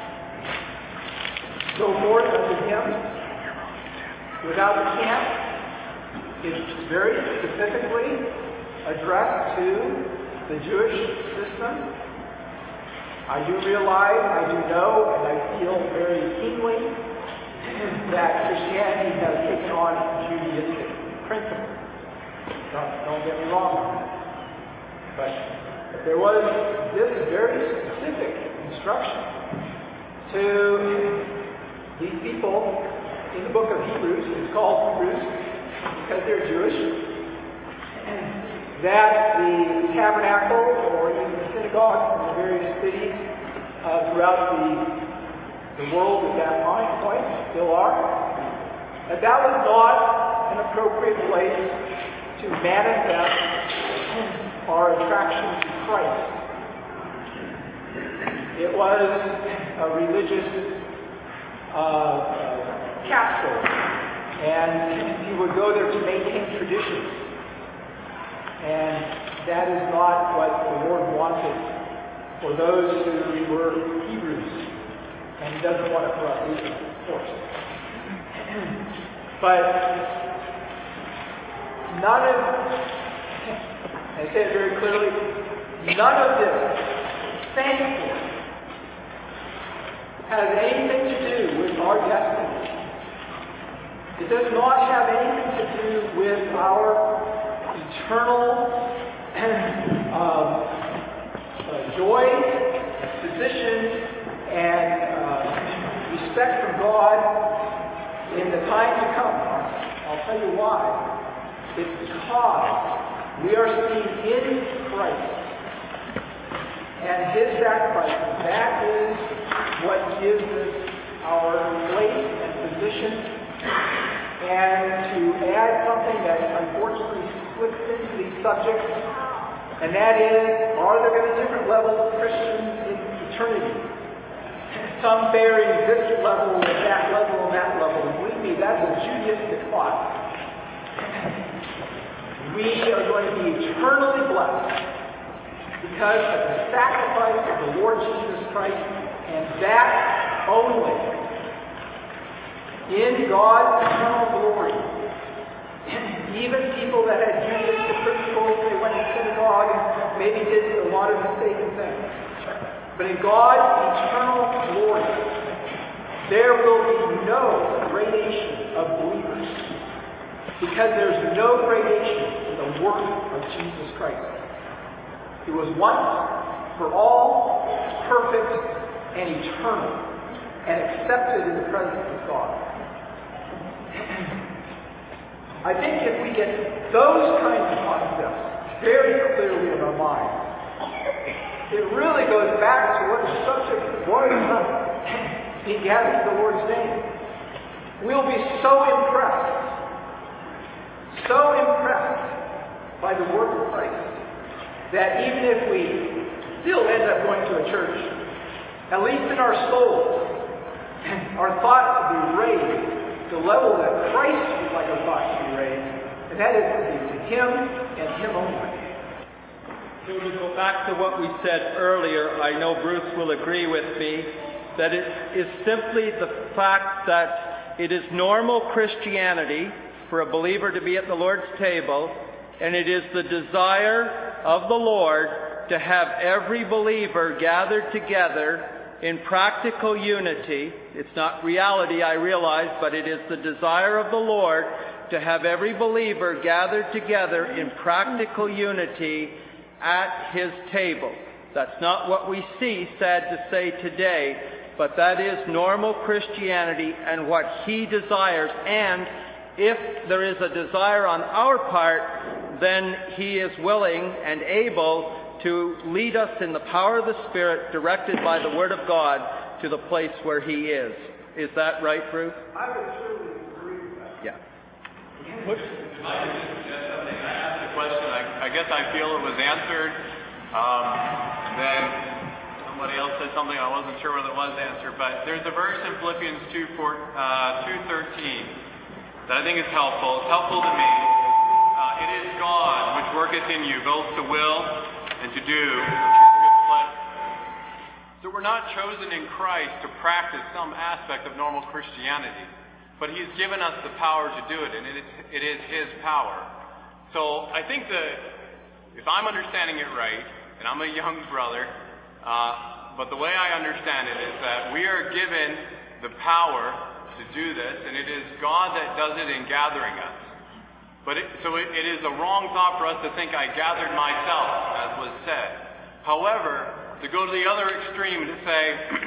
go forth unto Him without the camp, is very specifically addressed to the Jewish system. I do realize, I do know, and I feel very keenly that Christianity has taken on Judaistic principles. Don't, don't get me wrong. But, but there was this very specific instruction to these people in the book of Hebrews. It's called Hebrews because they're Jewish. That the tabernacle or even the synagogue in the various cities uh, throughout the, the world at that point still are. That that was not an appropriate place to manifest our attraction to Christ. It was a religious uh, capsule, and you would go there to maintain traditions. And that is not what the Lord wanted for those who were Hebrews. And He doesn't want it for us either, of course. But none of, I say it very clearly, none of this, thankfully, has anything to do with our destiny. It does not have anything to do with our eternal um, uh, joy, position, and uh, respect from God in the time to come. I'll tell you why. It's because we are seen in Christ and His sacrifice. That is what gives us our place and position. And to add something that unfortunately slips into these subjects, and that is, are there going to be different levels of Christians in eternity? Some bearing this level and that level and that level. And believe me, that's a Judaistic thought. We are going to be eternally blessed because of the sacrifice of the Lord Jesus Christ, and that only. In God's eternal glory. Even people that had Judaistic principles, they went to synagogue and maybe did a lot of mistaken things. But in God's eternal glory, there will be no gradation of believers. Because there's no gradation in the work of Jesus Christ. He was once, for all, perfect and eternal, and accepted in the presence of God. I think if we get those kinds of concepts very clearly in our minds, it really goes back to what the subject was of being gathered in the Lord's name. We'll be so impressed, so impressed by the work of Christ, that even if we still end up going to a church, at least in our souls, our thoughts will be raised to the level that Christ would like our thoughts to be raised, and that is to be to Him and Him only. So to go back to what we said earlier, I know Bruce will agree with me, that it is simply the fact that it is normal Christianity for a believer to be at the Lord's table, and it is the desire of the Lord to have every believer gathered together in practical unity. It's not reality, I realize, but it is the desire of the Lord to have every believer gathered together in practical unity at His table. That's not what we see, sad to say, today, but that is normal Christianity and what He desires. And if there is a desire on our part, then He is willing and able to lead us in the power of the Spirit, directed by the Word of God, to the place where He is. Is that right, Bruce? I would truly agree with that. Yeah. If I could just suggest something, I asked the question, I, I guess I feel it was answered, um, and then somebody else said something, I wasn't sure whether it was answered, but there's a verse in Philippians two thirteen that I think is helpful. It's helpful to me. Uh, it is God which worketh in you, both to will and to do His good pleasure. So we're not chosen in Christ to practice some aspect of normal Christianity, but He's given us the power to do it, and it is, it is His power. So I think that if I'm understanding it right, and I'm a young brother, uh, but the way I understand it is that we are given the power to do this, and it is God that does it in gathering us. But it, so it, it is a wrong thought for us to think I gathered myself, as was said. However, to go to the other extreme to say,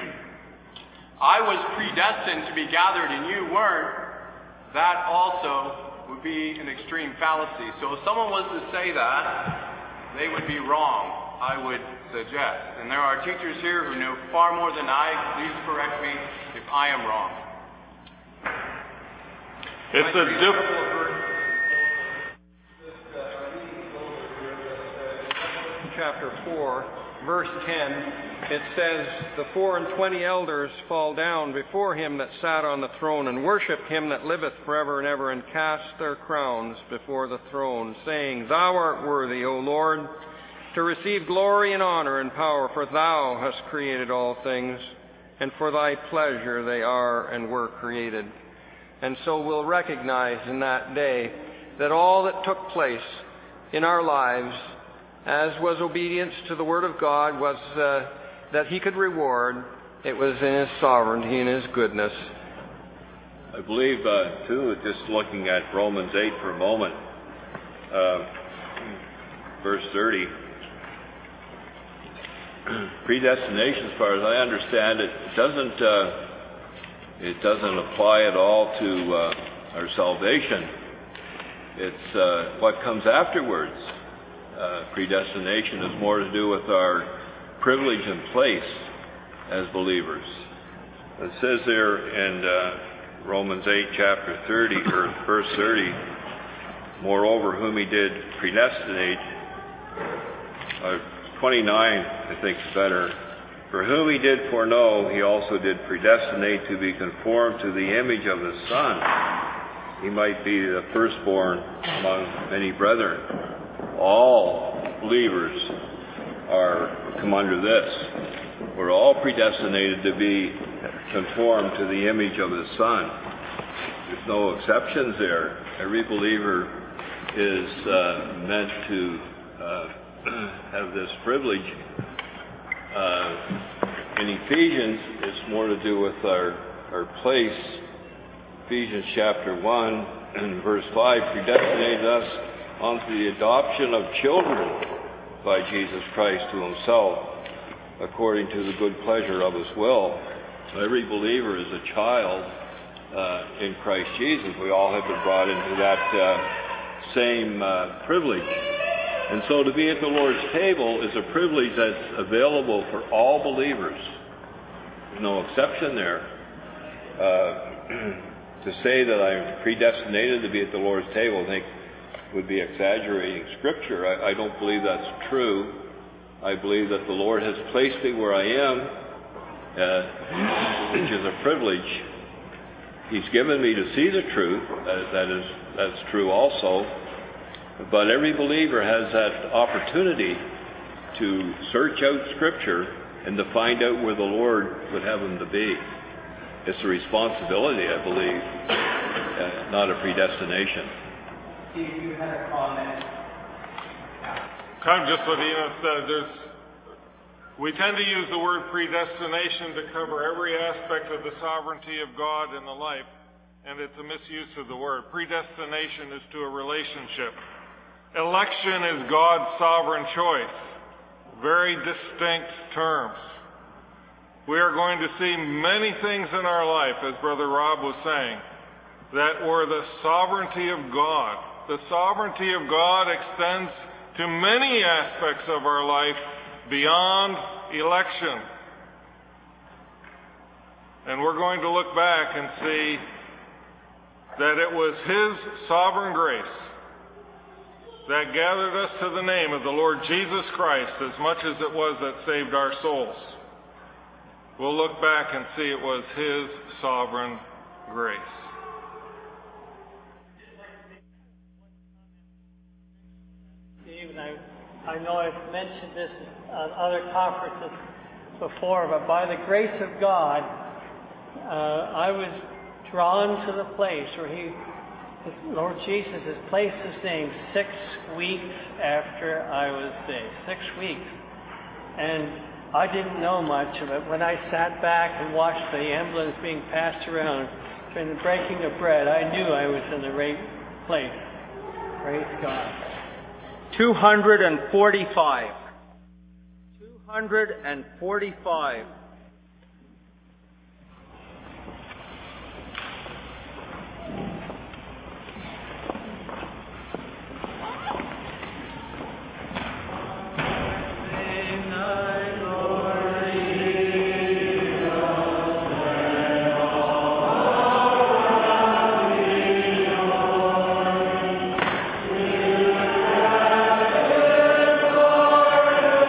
I was predestined to be gathered and you weren't, that also would be an extreme fallacy. So if someone was to say that, they would be wrong, I would suggest. And there are teachers here who know far more than I. Please correct me if I am wrong. It's a diff- chapter four, verse ten, it says, "The four and twenty elders fall down before him that sat on the throne, and worship him that liveth forever and ever, and cast their crowns before the throne, saying, Thou art worthy, O Lord, to receive glory and honor and power, for thou hast created all things, and for thy pleasure they are and were created." And so we'll recognize in that day that all that took place in our lives, as was obedience to the Word of God, was uh, that He could reward. It was in His sovereignty and His goodness. I believe, uh, too, just looking at Romans eight for a moment, uh, verse thirty, predestination, as far as I understand it, doesn't uh, it doesn't apply at all to uh, our salvation. It's uh, what comes afterwards. Uh, predestination is more to do with our privilege and place as believers. It says there in uh, Romans eight, chapter thirty, or verse thirty, "Moreover, whom He did predestinate," uh, twenty-nine, I think is better. "For whom He did foreknow, He also did predestinate to be conformed to the image of His Son. He might be the firstborn among many brethren." All believers are come under this. We're all predestinated to be conformed to the image of His Son. There's no exceptions there. Every believer is uh, meant to uh, have this privilege. Uh, in Ephesians, it's more to do with our, our place. Ephesians chapter one and verse five, "Predestinated us unto the adoption of children by Jesus Christ to Himself, according to the good pleasure of His will." So every believer is a child uh, in Christ Jesus. We all have been brought into that uh, same uh, privilege. And so to be at the Lord's table is a privilege that's available for all believers. There's no exception there. Uh, to say that I'm predestinated to be at the Lord's table, I think, would be exaggerating Scripture. I, I don't believe that's true. I believe that the Lord has placed me where I am, uh, which is a privilege. He's given me to see the truth. That, that is, that's true also. But every believer has that opportunity to search out Scripture and to find out where the Lord would have him to be. It's a responsibility, I believe, uh, not a predestination. Steve, you had a comment. Kind of just what Ina said. There's, we tend to use the word predestination to cover every aspect of the sovereignty of God in the life, and it's a misuse of the word. Predestination is to a relationship. Election is God's sovereign choice. Very distinct terms. We are going to see many things in our life, as Brother Rob was saying, that were the sovereignty of God. The sovereignty of God extends to many aspects of our life beyond election. And we're going to look back and see that it was His sovereign grace that gathered us to the name of the Lord Jesus Christ as much as it was that saved our souls. We'll look back and see it was His sovereign grace. Steve, I, I know I've mentioned this on other conferences before, but by the grace of God, uh, I was drawn to the place where He, Lord Jesus, has placed His name six weeks after I was saved. Six weeks. And I didn't know much of it. When I sat back and watched the emblems being passed around during the breaking of bread, I knew I was in the right place. Praise God. two hundred forty-five. two hundred forty-five. Thank you.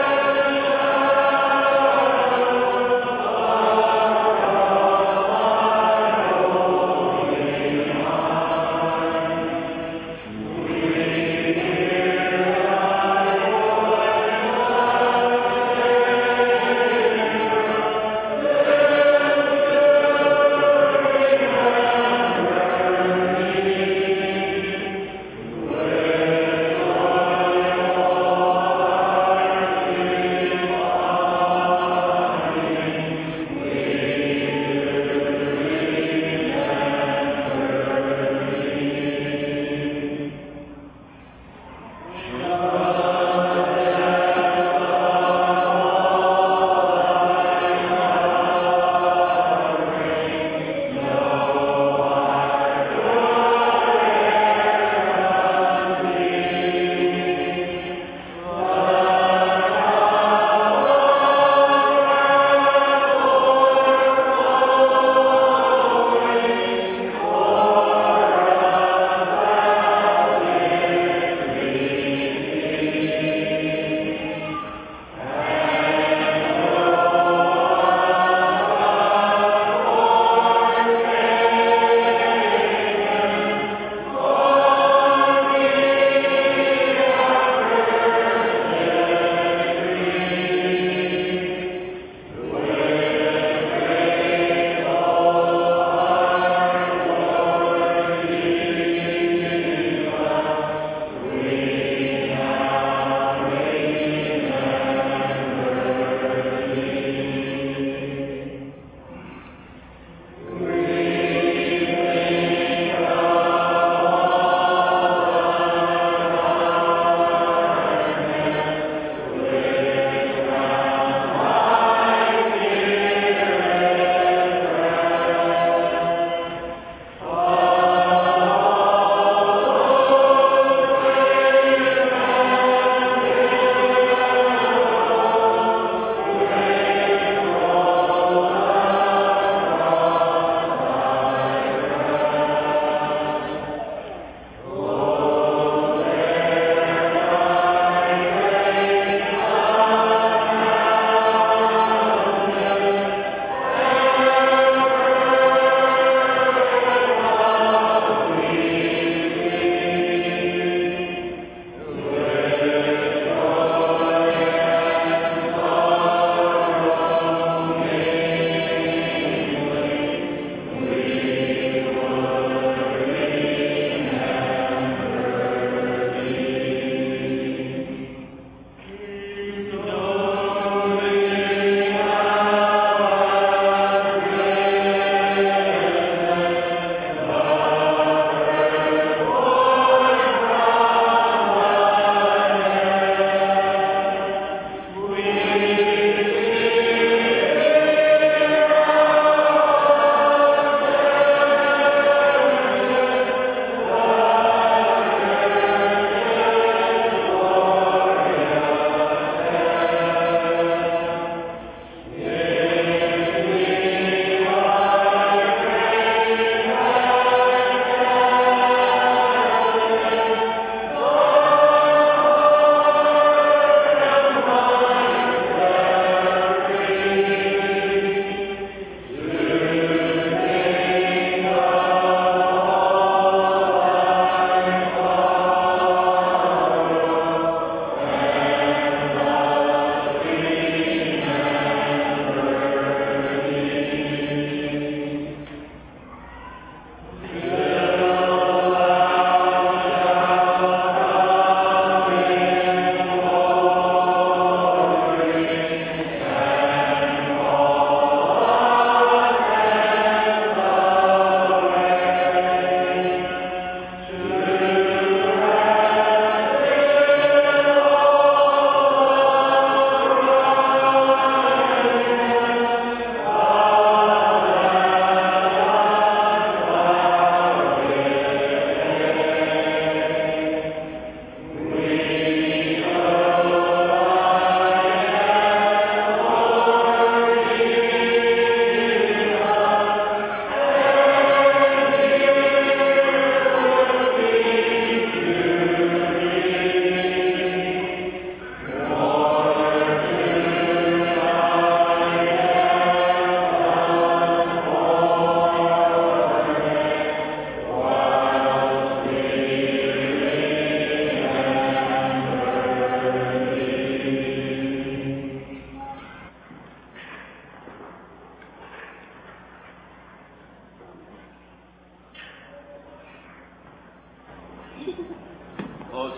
Close.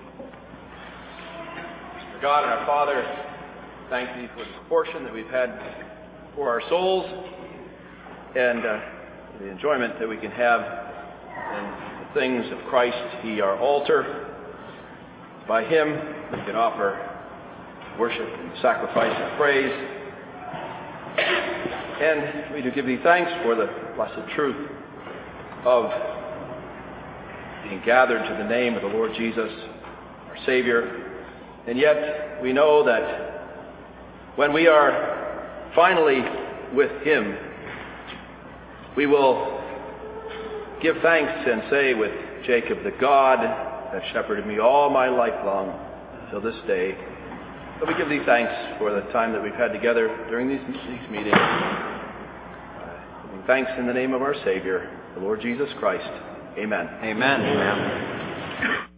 Our God and our Father, thank Thee for this portion that we've had for our souls and uh, the enjoyment that we can have in the things of Christ. He, our altar. By Him, we can offer worship and sacrifice and praise. And we do give Thee thanks for the blessed truth of being gathered to the name of the Lord Jesus, our Savior. And yet we know that when we are finally with Him, we will give thanks and say with Jacob, the God that shepherded me all my life long till this day. But we give Thee thanks for the time that we've had together during these, these meetings. Uh, giving thanks in the name of our Savior, the Lord Jesus Christ. Amen. Amen. Amen.